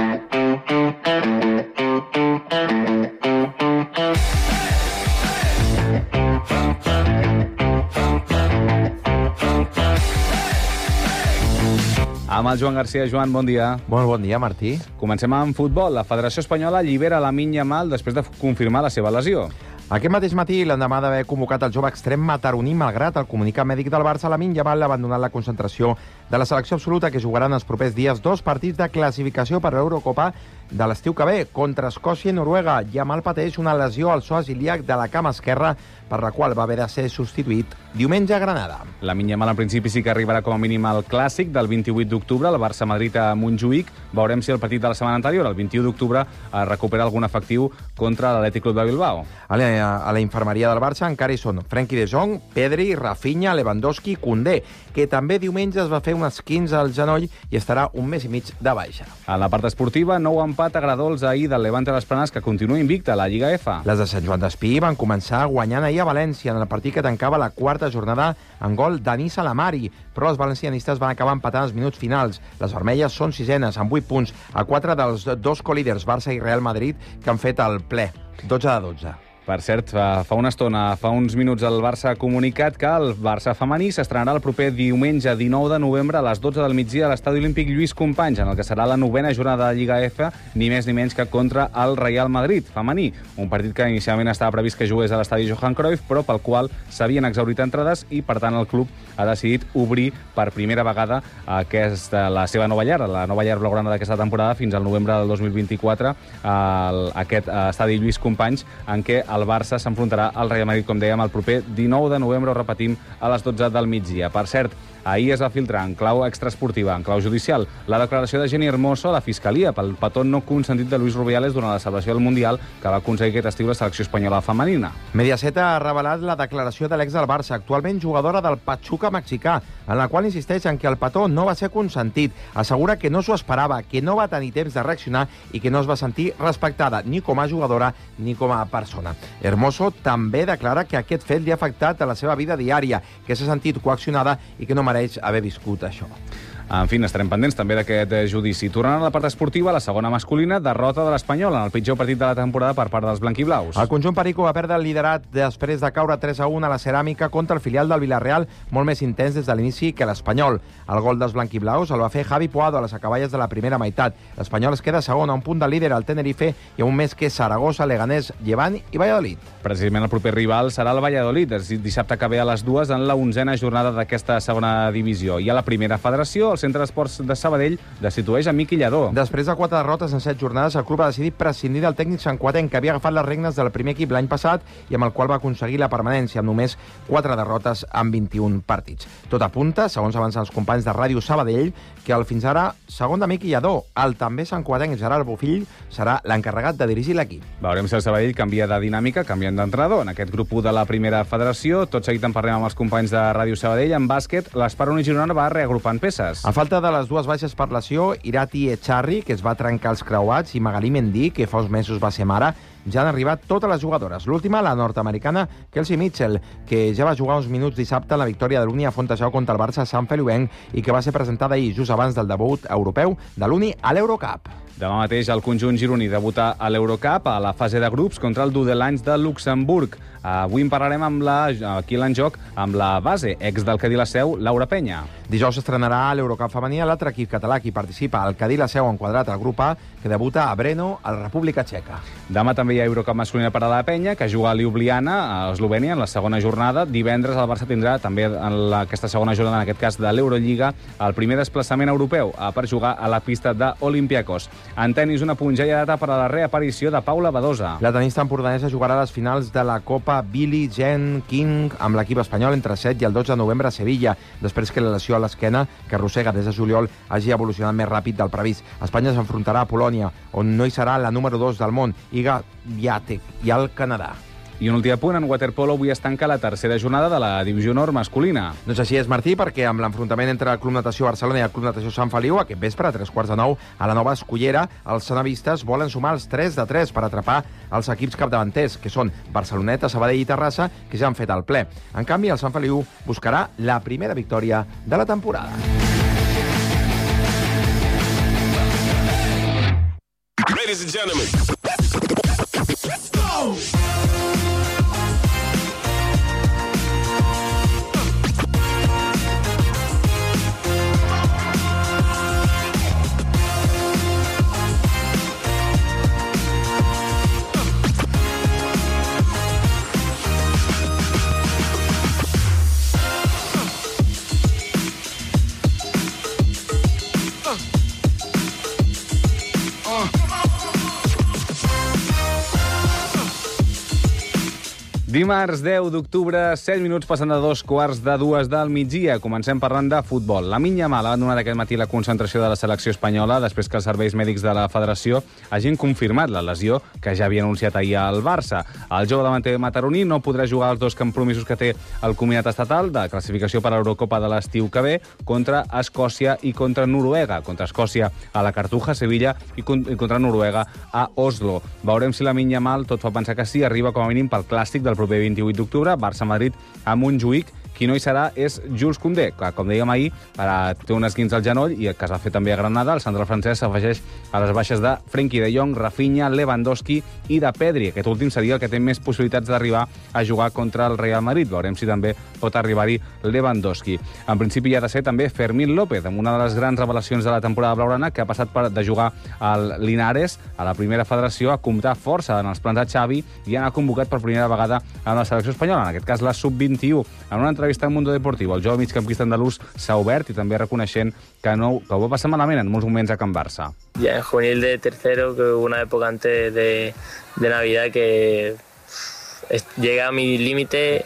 Amb el Joan Garcia. Joan, bon dia. Molt bon dia, Martí. Comencem amb futbol. La Federació Espanyola allibera Lamine Yamal després de confirmar la seva lesió. Aquest mateix matí, l'endemà d'haver convocat el jove extrem mataroní, malgrat el comunicat mèdic del Barça, Lamine Yamal ha abandonat la concentració de la selecció absoluta, que jugaran els propers dies dos partits de classificació per a l'Eurocopa de l'estiu que ve, contra Escòcia i Noruega. Yamal pateix una lesió al psoas ilíac de la cama esquerra, per la qual va haver de ser substituït diumenge a Granada. Lamine Yamal, en principi, sí que arribarà com a mínim al clàssic del vint-i-vuit d'octubre, el Barça-Madrid a Montjuïc. Veurem si el partit de la setmana anterior, el vint-i-u d'octubre, recupera algun efectiu contra l'Atlètic Club de Bilbao. A la, a la infermeria del Barça encara hi són Frenkie de Jong, Pedri, Rafinha, Lewandowski i Koundé, que també diumenge es va fer un esquinç al genoll i estarà un mes i mig de baixa. A la part esportiva, nou empat a Gradols ahir del Levante Les Planes, que continua invicta a la Lliga F. Les de Sant Joan d'Espí van començar guanyant ahir a València en el partit que tancava la quarta jornada en gol d'Anis Salamari, però els valencianistes van acabar empatant els minuts finals. Les vermelles són sisenes, amb vuit punts, a quatre dels dos colíders, Barça i Real Madrid, que han fet el ple, dotze de dotze. Per cert, fa, fa una estona, fa uns minuts, el Barça ha comunicat que el Barça femení s'estrenarà el proper diumenge dinou de novembre a les dotze del migdia a l'estadi olímpic Lluís Companys, en el que serà la novena jornada de Lliga F, ni més ni menys que contra el Real Madrid femení. Un partit que inicialment estava previst que jugués a l'estadi Johan Cruyff, però pel qual s'havien exhaurit entrades i, per tant, el club ha decidit obrir per primera vegada aquesta, la seva nova llar, la nova llar blaugrana d'aquesta temporada, fins al novembre del dos mil vint-i-quatre, el, aquest estadi Lluís Companys, en què el Barça s'enfrontarà al Real Madrid, com dèiem, el proper dinou de novembre, ho repetim, a les dotze del migdia. Per cert, ahir es va filtrar en clau extraesportiva, en clau judicial, la declaració de Jenny Hermoso a la Fiscalia pel petó no consentit de Luis Rubiales durant la celebració del Mundial que va aconseguir aquest estiu la selecció espanyola femenina. Mediaset ha revelat la declaració de l'ex del Barça, actualment jugadora del Pachuca mexicà, en la qual insisteix en que el petó no va ser consentit. Assegura que no s'ho esperava, que no va tenir temps de reaccionar i que no es va sentir respectada ni com a jugadora ni com a persona. Hermoso també declara que aquest fet li ha afectat a la seva vida diària, que s'ha sentit coaccionada i que no mereix haver viscut això. En fi, estarem pendents també d'aquest judici. Tornant a la part esportiva, la segona masculina, derrota de l'Espanyol en el pitjor partit de la temporada per part dels blanquiblaus. El conjunt perico va perdre el liderat després de caure tres a un a la Ceràmica contra el filial del Villarreal, molt més intens des de l'inici que l'Espanyol. El gol dels blanquiblaus el va fer Javi Puado a les acaballes de la primera meitat. L'Espanyol es queda segon a un punt del líder al Tenerife i a un més que Saragossa, Leganés, Llevant i Valladolid. Precisament el proper rival serà el Valladolid, dissabte que ve a les dues en la onzena jornada d'aquesta segona divisió. I a la primera federació, el el Centre d'Esports de Sabadell destitueix a Miqui Lladó. Després de quatre derrotes en set jornades, el club ha decidit prescindir del tècnic santcugatenc, que havia agafat les regnes del primer equip l'any passat i amb el qual va aconseguir la permanència, amb només quatre derrotes en vint-i-un partits. Tot apunta, segons avancen els companys de Ràdio Sabadell, que el fins ara segon de Miqui Lladó, el també santcugatenc Gerard Bofill, serà l'encarregat de dirigir l'equip. Veurem si el Sabadell canvia de dinàmica, canviant d'entrenador. En aquest grup u de la primera federació, tot seguit en parlem amb els companys de Ràdio Sabadell. En bàsquet, l'Esperoni Girona va reagrupant peces. A falta de les dues baixes per lesió, Irati Echarri, que es va trencar els creuats, i Magalí Mendy, que fa uns mesos va ser mare, ja han arribat totes les jugadores. L'última, la nord-americana Kelsey Mitchell, que ja va jugar uns minuts dissabte en la victòria de l'Uni a Fontejau contra el Barça Sant Feliuenc i que va ser presentada ahir, just abans del debut europeu de l'Uni a l'Eurocup. Demà mateix el conjunt gironí debuta a l'Eurocup a la fase de grups contra el Dudelange de Luxemburg. Avui en parlarem amb la, aquí en joc amb la base, ex del Cadí la Seu, Laura Penya. Dijous s'estrenarà a l'Eurocup femení l'altre equip català que participa al Cadí la Seu enquadrat al grup A, que debuta a Brno, a la República Txeca. Demà també hi ha Eurocup masculina per a la Penya, que juga a Ljubljana, a Eslovènia, en la segona jornada. Divendres el Barça tindrà també en la, aquesta segona jornada, en aquest cas de l'Eurolliga, el primer desplaçament europeu per jugar a la pista d'Olympiacos. En tenis, una punt, ja hi ha data per a la reaparició de Paula Badosa. La tenista empordanesa jugarà a les finals de la Copa Billie Jean King amb l'equip espanyol entre el set i el dotze de novembre a Sevilla, després que la lesió a l'esquena, que arrossega des de juliol, hagi evolucionat més ràpid del previst. Espanya s'enfrontarà a Polònia, on no hi serà la número dos del món, Iga Swiatek, i al Canadà. I un últim punt, en waterpolo avui es tanca la tercera jornada de la divisió honor masculina. Doncs així és, Martí, perquè amb l'enfrontament entre el Club Natació Barcelona i el Club Natació Sant Feliu, aquest vespre, a tres quarts de nou, a la Nova Escullera, els cenavistes volen sumar els tres de tres per atrapar els equips capdavanters, que són Barceloneta, Sabadell i Terrassa, que ja han fet el ple. En canvi, el Sant Feliu buscarà la primera victòria de la temporada. Ladies and gentlemen, let's go! Dimarts deu d'octubre, set minuts passant de dos quarts de dues del migdia. Comencem parlant de futbol. Lamine Yamal ha abandonat aquest matí la concentració de la selecció espanyola després que els serveis mèdics de la federació hagin confirmat la lesió que ja havia anunciat ahir al Barça. El jove davanter mataroní no podrà jugar els dos compromisos que té el comitat estatal de classificació per a l'Eurocopa de l'estiu que ve contra Escòcia i contra Noruega. Contra Escòcia a la Cartuja, Sevilla, i contra Noruega a Oslo. Veurem si Lamine Yamal, tot fa pensar que sí, arriba com a mínim pel clàssic del proper vint-i-vuit d'octubre, Barça-Madrid a Montjuïc. Qui no hi serà és Jules Koundé, que, com dèiem ahir, té un esquinç al genoll i que es va fer també a Granada. El central francès s'afegeix a les baixes de Frenkie de Jong, Rafinha, Lewandowski i de Pedri. Aquest últim seria el que té més possibilitats d'arribar a jugar contra el Real Madrid. Veurem si també pot arribar-hi Lewandowski. En principi hi ha de ser també Fermín López, amb una de les grans revelacions de la temporada blaugrana, que ha passat per, de jugar al Linares, a la primera federació, a comptar força en els plans de Xavi i anar convocat per primera vegada a la selecció espanyola, en aquest cas la sub vint-i-u. En una entrevista al Mundo Deportivo, el jove migcampista andalús s'ha obert i també reconeixent que, no, que ho va passar malament en molts moments a Can Barça. Ya en juvenil de tercero, que hubo una época antes de, de Navidad que llegué a mi límite,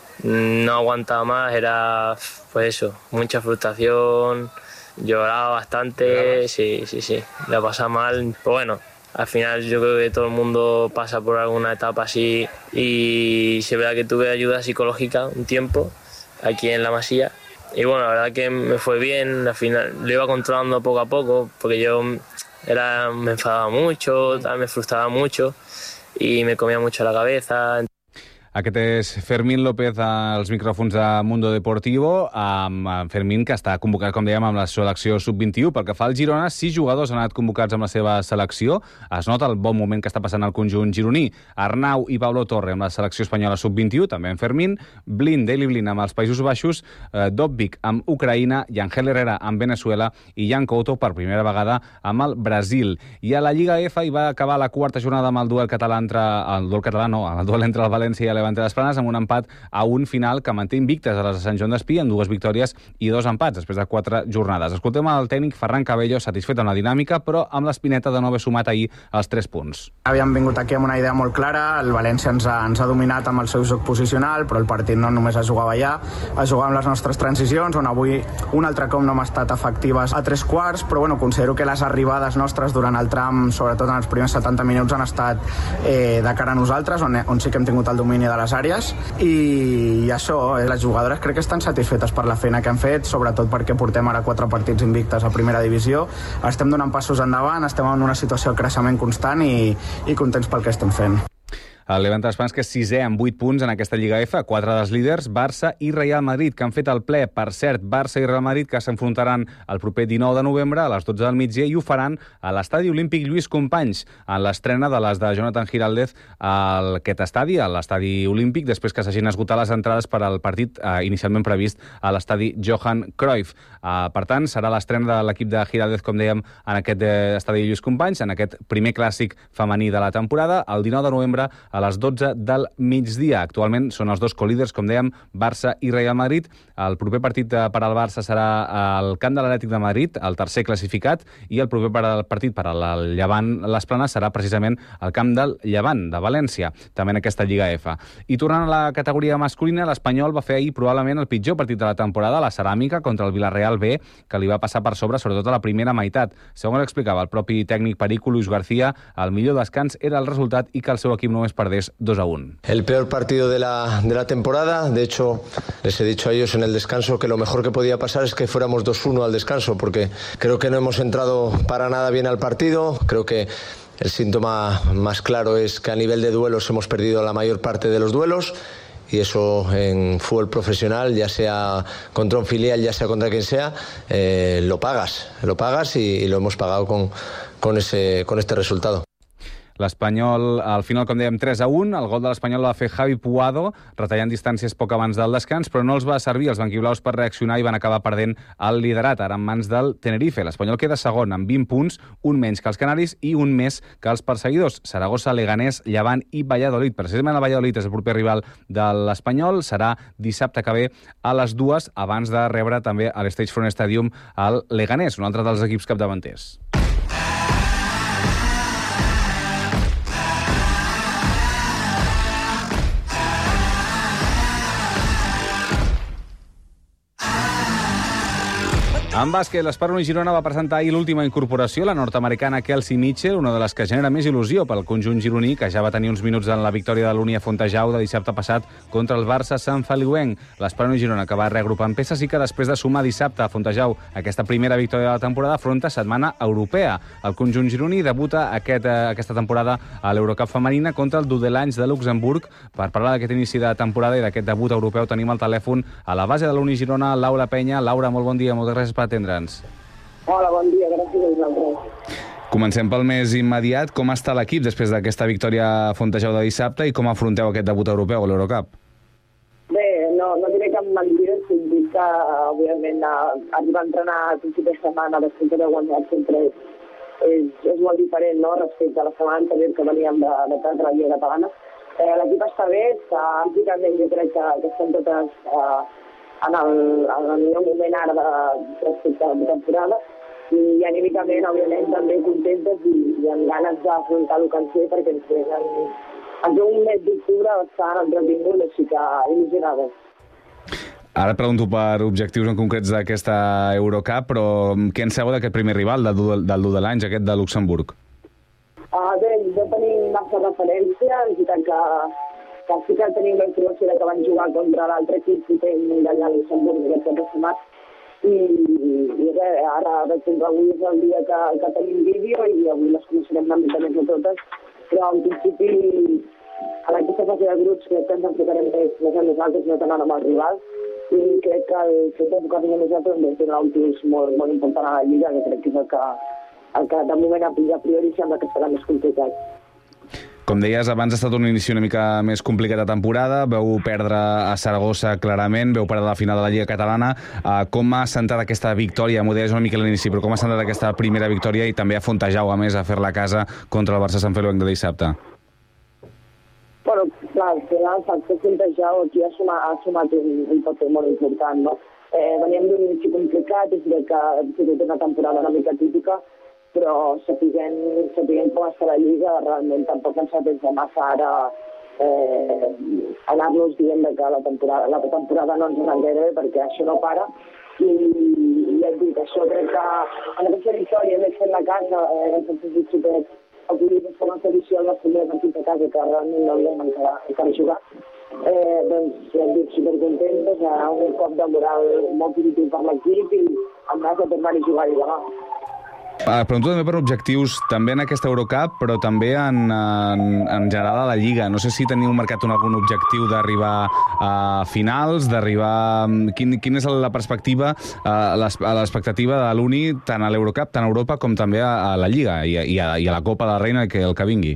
no aguantaba más, era pues eso, mucha frustración, lloraba bastante, sí, sí, sí, la pasaba mal, pero bueno. Al final yo creo que todo el mundo pasa por alguna etapa así y se vea que tuve ayuda psicológica un tiempo aquí en la Masía y bueno, la verdad que me fue bien, al final lo iba controlando poco a poco porque yo era, me enfadaba mucho, me frustraba mucho y me comía mucho la cabeza. Aquest és Fermín López als micròfons de Mundo Deportivo, amb Fermín, que està convocat, com dèiem, amb la selecció sub vint-i-u. Pel que fa al Girona, sis jugadors han anat convocats amb la seva selecció. Es nota el bon moment que està passant el conjunt gironí. Arnau i Pablo Torre amb la selecció espanyola sub vint-i-u, també en Fermín, Blind, Deli Blind amb els Països Baixos, eh, Dobbik amb Ucraïna, Yangel Herrera amb Venezuela i Jan Couto per primera vegada amb el Brasil. I a la Lliga F hi va acabar la quarta jornada amb el duel català entre... El duel català no, el duel entre el València i Levante de les Planes amb un empat a un final que manté invictes a les de Sant Joan d'Espí amb dues victòries i dos empats després de quatre jornades. Escoltem el tècnic Ferran Cabello, satisfet amb la dinàmica, però amb l'espineta de no haver sumat ahir els tres punts. Havíem vingut aquí amb una idea molt clara, el València ens ha, ens ha dominat amb el seu joc posicional, però el partit no només es jugava allà, es jugava amb les nostres transicions, on avui un altre cop no hem estat efectives a tres quarts, però bueno, considero que les arribades nostres durant el tram, sobretot en els primers setanta minuts, han estat eh, de cara a nosaltres, on, on sí que hem tingut el domini de les àrees, i, i això, eh, les jugadores crec que estan satisfetes per la feina que han fet, sobretot perquè portem ara quatre partits invictes a primera divisió, estem donant passos endavant, estem en una situació de creixement constant i, i contents pel que estem fent. El Levante de les Planes, que és sisè amb vuit punts en aquesta Lliga F, quatre dels líders, Barça i Real Madrid, que han fet el ple. Per cert, Barça i Real Madrid, que s'enfrontaran el proper dinou de novembre a les dotze del migdia i ho faran a l'estadi olímpic Lluís Companys, en l'estrena de les de Jonathan Giraldez a aquest estadi, a l'estadi olímpic, després que s'hagin esgotat les entrades per al partit eh, inicialment previst a l'estadi Johan Cruyff. Eh, per tant, serà l'estrena de l'equip de Giraldez, com dèiem, en aquest eh, estadi Lluís Companys, en aquest primer clàssic femení de la temporada, el dinou de novembre a les dotze del migdia. Actualment són els dos colíders, com dèiem, Barça i Real Madrid. El proper partit per al Barça serà al camp de l'Atlètic de Madrid, el tercer classificat, i el proper per al partit per al Llevant les Planes serà precisament al camp del Llevant, de València, també en aquesta Lliga F. I tornant a la categoria masculina, l'Espanyol va fer ahir probablement el pitjor partit de la temporada, la Ceràmica, contra el Villarreal B, que li va passar per sobre, sobretot a la primera meitat. Segons explicava el propi tècnic perico, Luis García, el millor descans era el resultat i que el seu equip només perdés dos a uno. El peor partido de la, de la temporada. De hecho, les he dicho a ellos en el descanso que lo mejor que podía pasar es que fuéramos dos uno al descanso, porque creo que no hemos entrado para nada bien al partido. Creo que el síntoma más claro es que a nivel de duelos hemos perdido la mayor parte de los duelos. Y eso en fútbol profesional, ya sea contra un filial, ya sea contra quien sea, eh, lo pagas, lo pagas y, y lo hemos pagado con, con, ese, con este resultado. L'Espanyol, al final, com dèiem, tres a un. El gol de l'Espanyol va fer Javi Puado, retallant distàncies poc abans del descans, però no els va servir els banquiblaus per reaccionar i van acabar perdent el liderat, ara en mans del Tenerife. L'Espanyol queda segon amb vint punts, un menys que els canaris i un més que els perseguidors. Saragossa, Leganés, Llevant i Valladolid. Precisament el Valladolid és el proper rival de l'Espanyol. Serà dissabte que ve a les dues, abans de rebre també a l'Stage Front Stadium el Leganés, un altre dels equips capdavanters. En bàsquet, l'Esparno i Girona va presentar ahir l'última incorporació, la nord-americana Kelsey Mitchell, una de les que genera més il·lusió pel conjunt gironí, que ja va tenir uns minuts en la victòria de l'Unia Fontejau de dissabte passat contra el Barça Sant Feliuenc. L'Esparno i Girona, que va reagrupant peces i que després de sumar dissabte a Fontejau aquesta primera victòria de la temporada, afronta setmana europea. El conjunt gironí debuta aquest, eh, aquesta temporada a l'Eurocup femenina contra el Dudelange de Luxemburg. Per parlar d'aquest inici de temporada i d'aquest debut europeu tenim al telèfon a la base de l'Uni Girona, Laura Penya. Laura, molt bon dia, moltes gràcies per atendre'ns. Hola, bon dia, gràcies a vosaltres. Comencem pel més immediat. Com està l'equip després d'aquesta victòria a Fontejau de dissabte i com afronteu aquest debut europeu a l'Eurocup? Bé, no, no diré cap mentida, si dic que, òbviament, arribar a entrenar a principi de setmana després d'haver guanyat sempre és, és, és molt diferent, no?, respecte a la setmana anterior que veníem de, de perdre la Lliga Catalana. Eh, L'equip està bé, està àmplicament, jo crec que, que estem totes eh, en el, en el millor moment ara de, respecte a la temporada, i anímicament, òbviament, també contentes i, i amb ganes d'afrontar el que ens ve, perquè ens ve en, en un mes d'octubre bastant entretingut, així que il·lusionades. Ara et pregunto per objectius en concrets d'aquesta Eurocup, però què en sabeu d'aquest primer rival, del, del Dudelange, aquest de Luxemburg? Uh, bé, no tenim massa referència, és veritat que que sí que tenim la informació que van jugar contra l'altre equip potent d'allà a Luxemburg aquest cap de setmana, i, i res, ara, per exemple, avui és el dia que, que tenim vídeo i avui les coneixerem una mica més de totes, però en principi a aquesta fase de grups crec que ens enfocarem més, més a nosaltres, no tant amb el rival, i crec que el fet d'enfocar-nos a nosaltres també té un autors molt, molt important a la Lliga, que crec que és el que, el que de moment a priori sembla que serà més complicat. Com deies, abans ha estat un inici una mica més complicat de temporada, veu perdre a Saragossa clarament, veu perdre la final de la Lliga Catalana. Uh, com ha sentat aquesta victòria? M'ho deies una mica a l'inici, però com ha sentat aquesta primera victòria i també a Fontejau, a més, a fer la casa contra el Barça Sant Feliuenc de dissabte? Bueno, clar, al final el factor Fontejau aquí ha sumat, ha sumat un, un paper molt important, no? Eh, veníem d'un inici complicat, és que ha sigut una temporada una mica típica, però sapiguem, sapiguem com està la Lliga, realment tampoc ens fa temps de massa ara eh, anar-nos dient que la temporada, la temporada no ens anar gaire bé, perquè això no para, i, i ja et dic, això crec que en aquesta victòria, més fent la casa, eh, ens hem sentit super acollit en segona edició del nostre primer partit de casa, que realment no havíem encara, encara jugat. Eh, doncs, ja et dic, supercontentes, hi ha un cop de moral molt positiu per l'equip i amb ganes de tornar-hi a jugar-hi demà. Uh, pregunto també per objectius també en aquesta Eurocup, però també en, en, en general a la Lliga. No sé si teniu marcat un, algun objectiu d'arribar a finals, d'arribar... Quin, quina és la perspectiva, uh, l'expectativa de l'Uni tant a l'Eurocup, tant a Europa, com també a, a la Lliga i a, i, a, i a la Copa de la Reina, que el que vingui?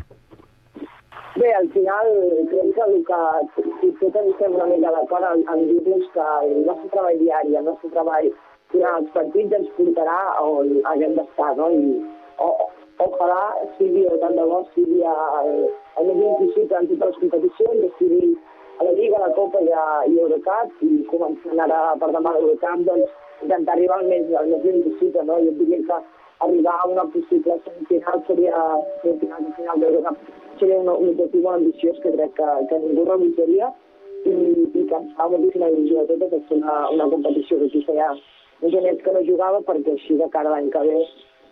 Bé, al final, crec que el que si tots ens estem una mica d'acord en, en dir-nos que el nostre treball diari, el nostre treball durant els partits ens portarà on haguem d'estar, no? I o, ojalà sigui, o tant de bo, sigui el, el més impossible en totes les competicions, que sigui a la Lliga, a la Copa i a, i a Eurocup, i començant ara per demà a l'Eurocup, doncs intentar arribar al més, al més impossible, no? Jo diria que arribar a una possible semifinal seria, semifinal, final d'Eurocup, seria un, un objectiu molt ambiciós que crec que, que ningú rebutjaria i, i que ens fa moltíssima il·lusió a totes, que és una, una competició que aquí feia un genet que no jugava, perquè així de cara l'any que ve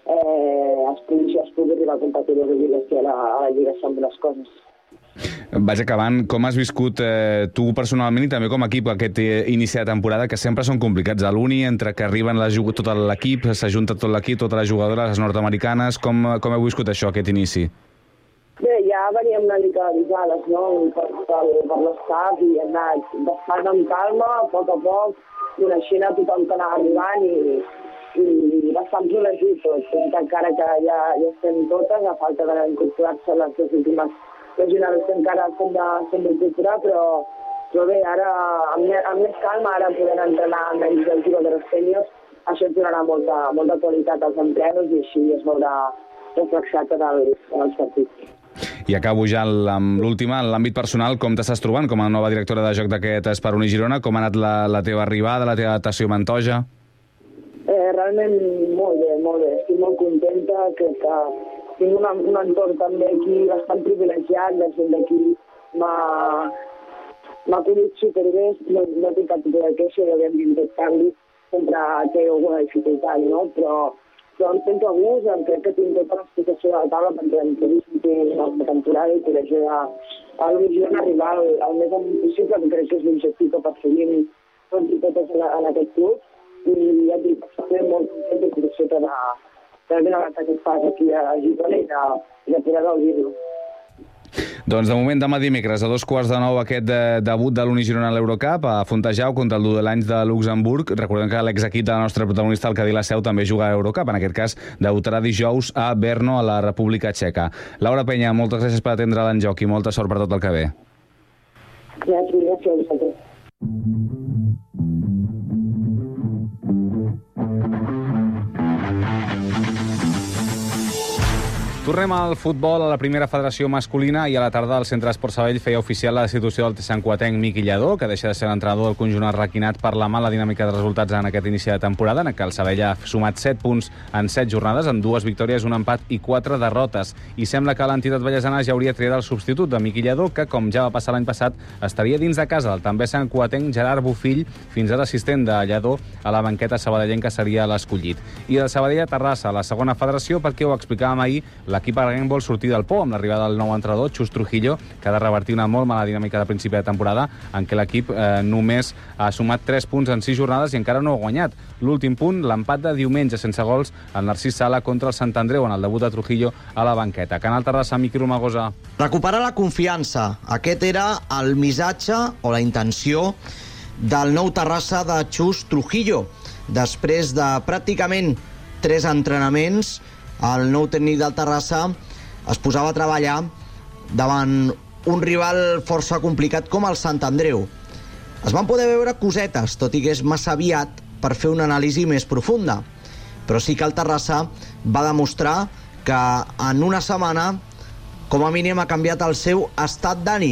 eh, es, pugui, es pugui arribar a competir a la Lliga, a la, a la Lliga són bones coses. Vaig acabant. Com has viscut eh, tu personalment i també com a equip aquest eh, inici de temporada, que sempre són complicats a l'Uni, entre que arriben la, tot l'equip, s'ajunta tot l'equip, totes les jugadores, les nord-americanes, com, com heu viscut això, aquest inici? Bé, ja veníem una mica avisades, no?, per, per, per l'estat, i hem anat bastant amb calma, a poc a poc, coneixent a tothom que anava arribant i, i bastant prolegit tot. Encara que ja, ja estem totes, a falta d'incorporar-se les dues últimes regionals que encara s'han d'incorporar, però, però bé, ara amb, amb més calma, ara podem entrenar amb ells dels jugadors sèniors, això ens donarà molta, molta qualitat als entrenos i així es veurà reflexat en els, en els partits. I acabo ja amb l'última, en l'àmbit personal, com t'estàs trobant com a nova directora de joc d'aquest Esperoni Girona? Com ha anat la, la teva arribada, la teva adaptació a Mantoja? Eh, realment molt bé, molt bé. Estic molt contenta, crec que tinc una, un entorn també aquí bastant privilegiat, la gent d'aquí m'ha acollit superbé, no, no tinc cap tipus de queixa, ja havíem dit tot canvi, sempre té alguna dificultat, no? Però però em sento a gust, em crec que tinc tota l'explicació de la taula perquè em pugui sentir una temporada i poder ajudar a l'Unió a arribar al, al més amunt possible, que crec que és l'objectiu que perseguim tots i totes en, en aquest club, i ja et dic, estic molt content i coneixer de haver agafat aquest pas aquí a Girona i de, i de poder gaudir-lo. Doncs de moment demà dimecres a dos quarts de nou aquest de, debut de l'Uni Girona a l'Eurocup a Fontejau contra el Dudelanys de Luxemburg. Recordem que l'exequip del nostre protagonista, el Cadí la Seu, també juga a Eurocup. En aquest cas debutarà dijous a Brno, a la República Txeca. Laura Peña, moltes gràcies per atendre l'enjoc i molta sort per tot el que ve. Gràcies, gràcies a vosaltres. Tornem al futbol, a la primera federació masculina, i a la tarda el Centre Esport Sabadell feia oficial la destitució del santcuatenc Miqui Lladó, que deixa de ser l'entrenador del conjunt arraquinat per la mala dinàmica de resultats en aquest inici de temporada, en què el Sabadell ha sumat set punts en set jornades, amb dues victòries, un empat i quatre derrotes. I sembla que l'entitat vallesana ja hauria triat el substitut de Miqui Lladó, que, com ja va passar l'any passat, estaria dins de casa del també santcuatenc Gerard Bofill, fins ara assistent de Lladó a la banqueta sabadellenca seria l'escollit. I el Sabadell a Terrassa, a la segona federació, perquè ho explicàvem ahir, l'equip argenc vol sortir del pou amb l'arribada del nou entrenador, Xus Trujillo, que ha de revertir una molt mala dinàmica de principi de temporada en què l'equip eh, només ha sumat tres punts en sis jornades i encara no ha guanyat. L'últim punt, l'empat de diumenge sense gols al Narcís Sala contra el Sant Andreu en el debut de Trujillo a la banqueta. Canal Terrassa, Miqui Romagosa. Recuperar la confiança. Aquest era el missatge o la intenció del nou Terrassa de Xus Trujillo. Després de pràcticament tres entrenaments, el nou tècnic del Terrassa es posava a treballar davant un rival força complicat com el Sant Andreu. Es van poder veure cosetes, tot i que és massa aviat per fer una anàlisi més profunda. Però sí que el Terrassa va demostrar que en una setmana, com a mínim, ha canviat el seu estat d'ànim.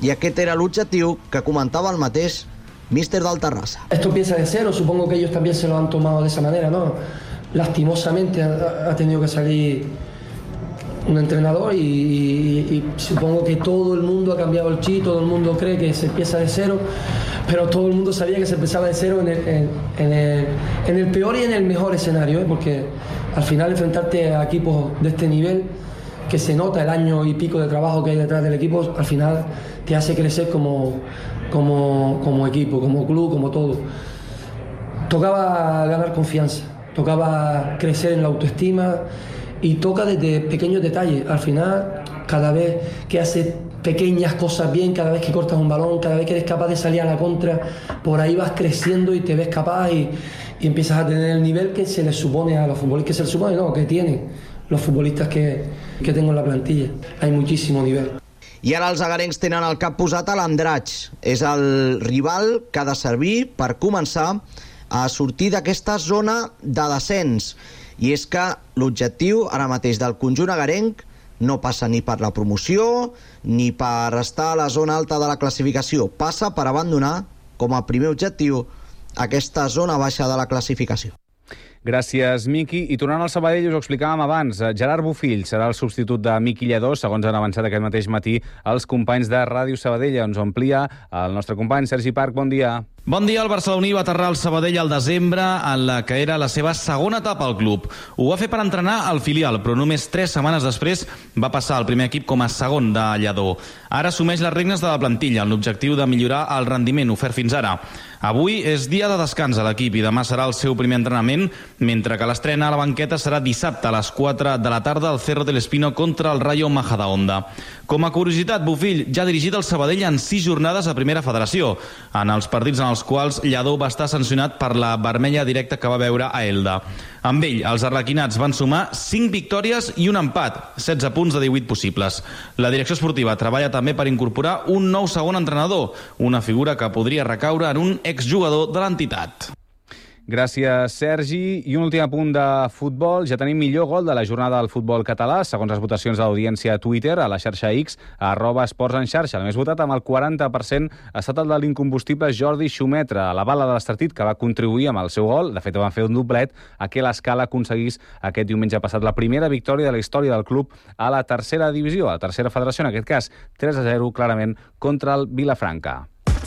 I aquest era l'objectiu que comentava el mateix míster del Terrassa. Esto empieza de cero, supongo que ellos también se lo han tomado de esa manera, ¿no? Lastimosamente ha, ha tenido que salir un entrenador y, y, y supongo que todo el mundo ha cambiado el chip, todo el mundo cree que se empieza de cero, pero todo el mundo sabía que se empezaba de cero en el, en, en el, en el peor y en el mejor escenario, ¿eh? Porque al final enfrentarte a equipos de este nivel, que se nota el año y pico de trabajo que hay detrás del equipo, al final te hace crecer como, como, como equipo, como club, como todo. Tocaba ganar confianza, tocaba crecer en la autoestima y toca desde pequeños detalles. Al final, cada vez que haces pequeñas cosas bien, cada vez que cortas un balón, cada vez que eres capaz de salir a la contra, por ahí vas creciendo y te ves capaz y, y empiezas a tener el nivel que se les supone a los futbolistas, que se les supone, no, que tienen los futbolistas que, que tengo en la plantilla. Hay muchísimo nivel. I ara els agarencs tenen el cap posat a l'Andratx. És el rival que ha de servir per començar a sortir d'aquesta zona de descens. I és que l'objectiu ara mateix del conjunt agarenc no passa ni per la promoció ni per estar a la zona alta de la classificació. Passa per abandonar com a primer objectiu aquesta zona baixa de la classificació. Gràcies, Miqui. I tornant al Sabadell, us ho explicàvem abans, Gerard Bofill serà el substitut de Miqui Lledó, segons han avançat aquest mateix matí els companys de Ràdio Sabadell. Ens ho amplia el nostre company Sergi Parc. Bon dia. Bon dia, el barceloní va aterrar al Sabadell al desembre en la que era la seva segona etapa al club. Ho va fer per entrenar al filial, però només tres setmanes després va passar al primer equip com a segon de Lledó. Ara assumeix les regnes de la plantilla, amb l'objectiu de millorar el rendiment ofert fins ara. Avui és dia de descans a l'equip i demà serà el seu primer entrenament, mentre que l'estrena a la banqueta serà dissabte a les quatre de la tarda al Cerro del Espino contra el Rayo Majadahonda. Com a curiositat, Bofill ja ha dirigit el Sabadell en sis jornades a Primera Federació, en els partits en els quals Lledó va estar sancionat per la vermella directa que va veure a Elda. Amb ell, els arlequinats van sumar cinc victòries i un empat, setze punts de divuit possibles. La direcció esportiva treballa també per incorporar un nou segon entrenador, una figura que podria recaure en un exjugador de l'entitat. Gràcies, Sergi. I un últim apunt de futbol. Ja tenim millor gol de la jornada del futbol català, segons les votacions de l'audiència a Twitter, a la xarxa X, arroba esports en xarxa. El més votat, amb el quaranta per cent, ha estat el de l'incombustible Jordi Xumetre, a la bala de l'Estartit, que va contribuir amb el seu gol. De fet, van fer un doblet a què l'Escala aconseguís aquest diumenge passat la primera victòria de la història del club a la tercera divisió, a la tercera federació, en aquest cas tres a zero, clarament, contra el Vilafranca.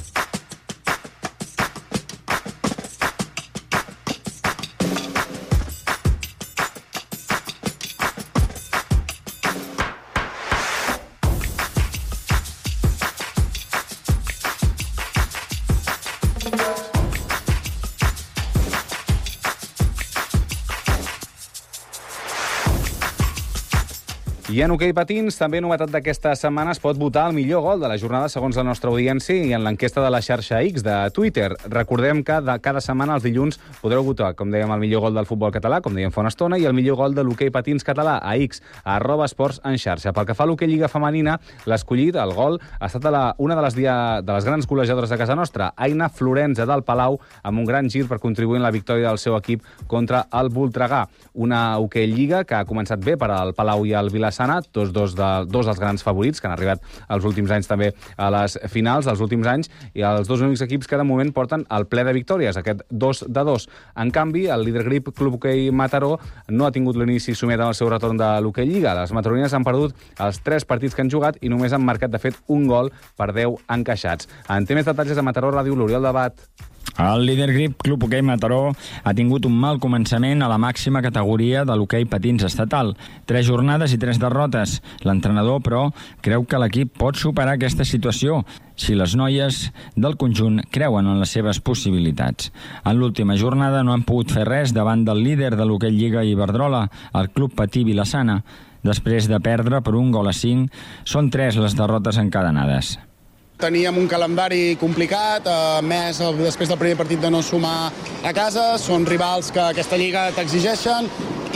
I en hoquei patins, també novetat d'aquesta setmana, es pot votar el millor gol de la jornada segons la nostra audiència i en l'enquesta de la xarxa X de Twitter. Recordem que de cada setmana, els dilluns, podreu votar, com dèiem, el millor gol del futbol català, com dèiem fa una estona, i el millor gol de l'hoquei patins català a X, a arroba esports en xarxa. Pel que fa a l'hoquei lliga femenina, l'escollit, el gol, ha estat la, una de les, dia, de les grans golejadores de casa nostra, Aina Florenza del Palau, amb un gran gir per contribuir en la victòria del seu equip contra el Voltregà. Una hoquei lliga que ha començat bé per al Palau i al Vilassar, Dos, dos, de, dos dels grans favorits que han arribat els últims anys també a les finals dels últims anys, i els dos únics equips que de moment porten el ple de victòries, aquest dos de dos. En canvi, el líder grip Club Hoquei Mataró no ha tingut l'inici somet en el seu retorn de l'hoquei lliga. Les mataronines han perdut els tres partits que han jugat i només han marcat, de fet, un gol per deu encaixats. En té més detalls de Mataró Ràdio, l'Oriol Debat. El líder grip Club Hoquei Mataró ha tingut un mal començament a la màxima categoria de l'hoquei patins estatal. Tres jornades i tres derrotes. L'entrenador, però, creu que l'equip pot superar aquesta situació si les noies del conjunt creuen en les seves possibilitats. En l'última jornada no han pogut fer res davant del líder de l'hoquei lliga Iberdrola, el Club Patí Vilassana. Després de perdre per un gol a cinc, són tres les derrotes encadenades. Teníem un calendari complicat, a més després del primer partit de no sumar a casa, són rivals que aquesta lliga t'exigeixen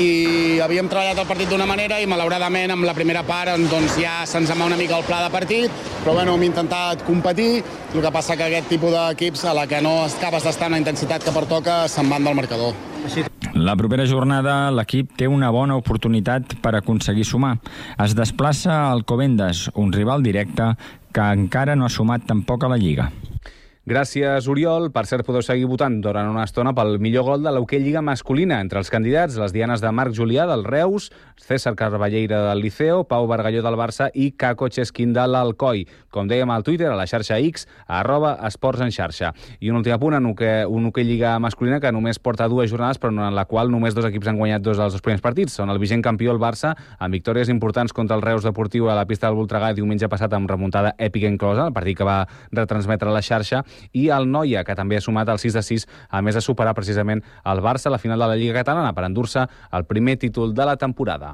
i havíem treballat el partit d'una manera i malauradament amb la primera part doncs, ja se'ns en va una mica el pla de partit, però bueno, hem intentat competir, el que passa que aquest tipus d'equips a la que no acabes d'estar en la intensitat que pertoca se'n van del marcador. La propera jornada l'equip té una bona oportunitat per aconseguir sumar. Es desplaça a Alcobendas, un rival directe que encara no ha sumat tampoc a la Lliga. Gràcies, Oriol. Per cert, podeu seguir votant durant una estona pel millor gol de l'Hockey Lliga masculina. Entre els candidats, les dianes de Marc Julià, del Reus, César Carballeira, del Liceo, Pau Bargalló, del Barça i Caco Chesquín, de l'Alcoi. Com dèiem al Twitter, a la xarxa X, arroba esports en xarxa. I un últim apunt, en un Hockey Lliga masculina que només porta dues jornades, però en la qual només dos equips han guanyat dos dels dos primers partits. Són el vigent campió, el Barça, amb victòries importants contra el Reus Deportiu a la pista del Voltregà diumenge passat amb remuntada èpica inclosa, el partit que va retransmetre a la xarxa, i el Noia, que també ha sumat el sis a sis, a més de superar precisament el Barça a la final de la Lliga Catalana per endur-se el primer títol de la temporada.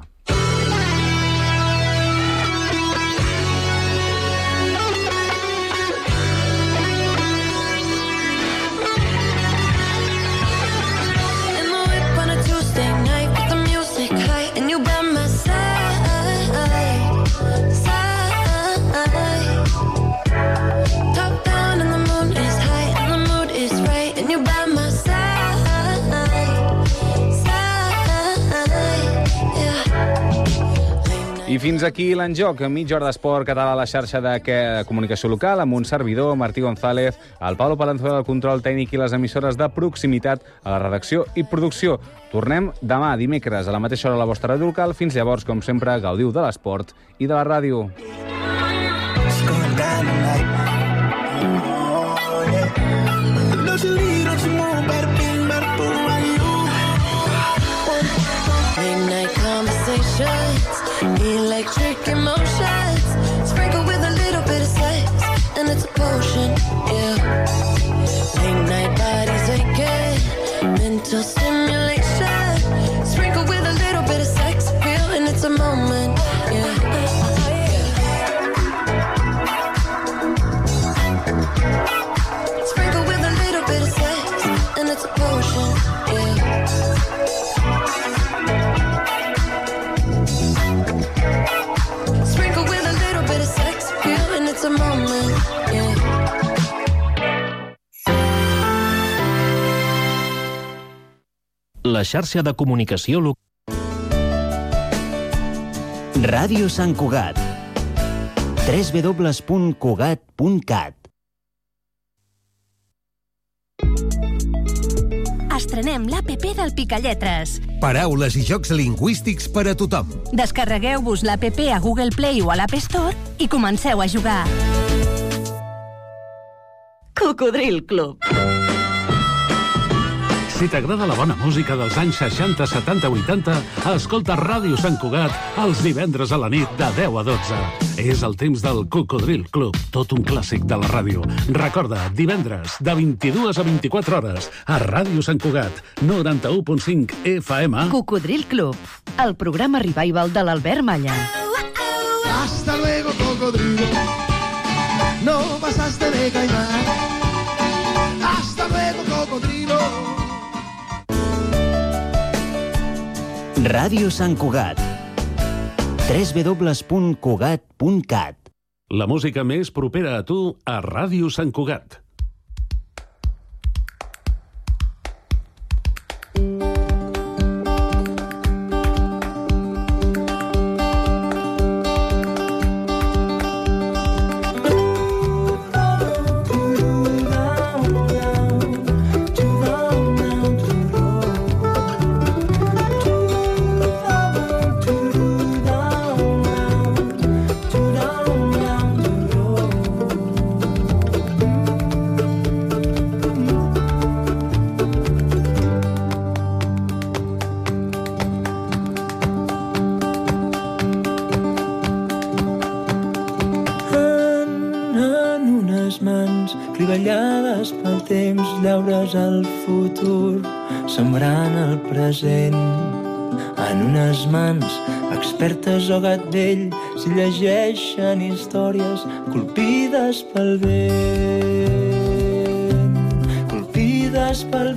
I fins aquí l'enjoc, mitja hora d'esport català a la xarxa de comunicació local, amb un servidor, Martí González, el Pablo Palenzuela del control tècnic i les emissores de proximitat a la redacció i producció. Tornem demà, dimecres, a la mateixa hora a la vostra ràdio local. Fins llavors, com sempre, gaudiu de l'esport i de la ràdio. Electric emotions, sprinkled with a little bit of sex, and it's a potion, yeah. Late night bodies aching, mental stimulation, sprinkled with a little bit of sex appeal, and it's a moment, yeah. Sprinkled with a little bit of sex, and it's a potion, yeah. A moment, yeah. La xarxa de comunicació local. Ràdio Sant Cugat. w w w punt cugat punt cat. Estrenem l'A P P del Picalletres. Paraules i jocs lingüístics per a tothom. Descarregueu-vos l'A P P a Google Play o a l'App Store i comenceu a jugar. Cocodril Club. Si t'agrada la bona música dels anys seixanta, setanta, vuitanta, escolta Ràdio Sant Cugat els divendres a la nit de deu a dotze. És el temps del Cocodril Club, tot un clàssic de la ràdio. Recorda, divendres, de vint-i-dues a vint-i-quatre hores, a Ràdio Sant Cugat, noranta-u punt cinc F M. Cocodril Club, el programa revival de l'Albert Malla. Hasta luego, cocodrilo. No pasaste de caimán. Hasta luego, cocodrilo. Ràdio Sant Cugat. w w w punt cugat punt cat. La música més propera a tu a Ràdio Sant Cugat. Cribellades pel temps, llaures al futur, sembrant el present. En unes mans, expertes o gat vell, s'hi llegeixen històries colpides pel vent, colpides pel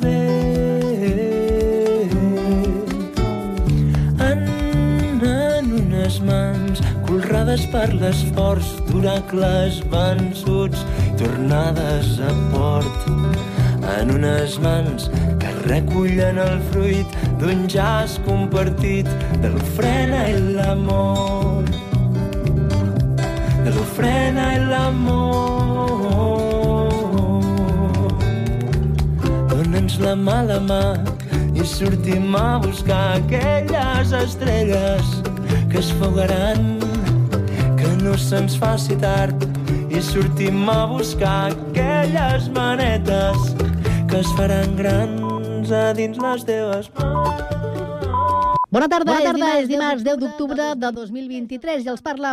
vent. En, en unes mans, colrades per l'esforç d'oracles vençuts, tornades a port. en unes mans que recullen el fruit d'un jazz compartit de l'ofrena i l'amor, de l'ofrena i l'amor. Dóna'ns la mà a la mà i sortim a buscar aquelles estrelles que es fogaran, que no se'ns faci tard, i sortim a buscar aquelles manetes que es faran grans a dins les teves mans. Bona tarda, Bona tarda, és dimarts deu d'octubre de dos mil vint-i-tres i els parla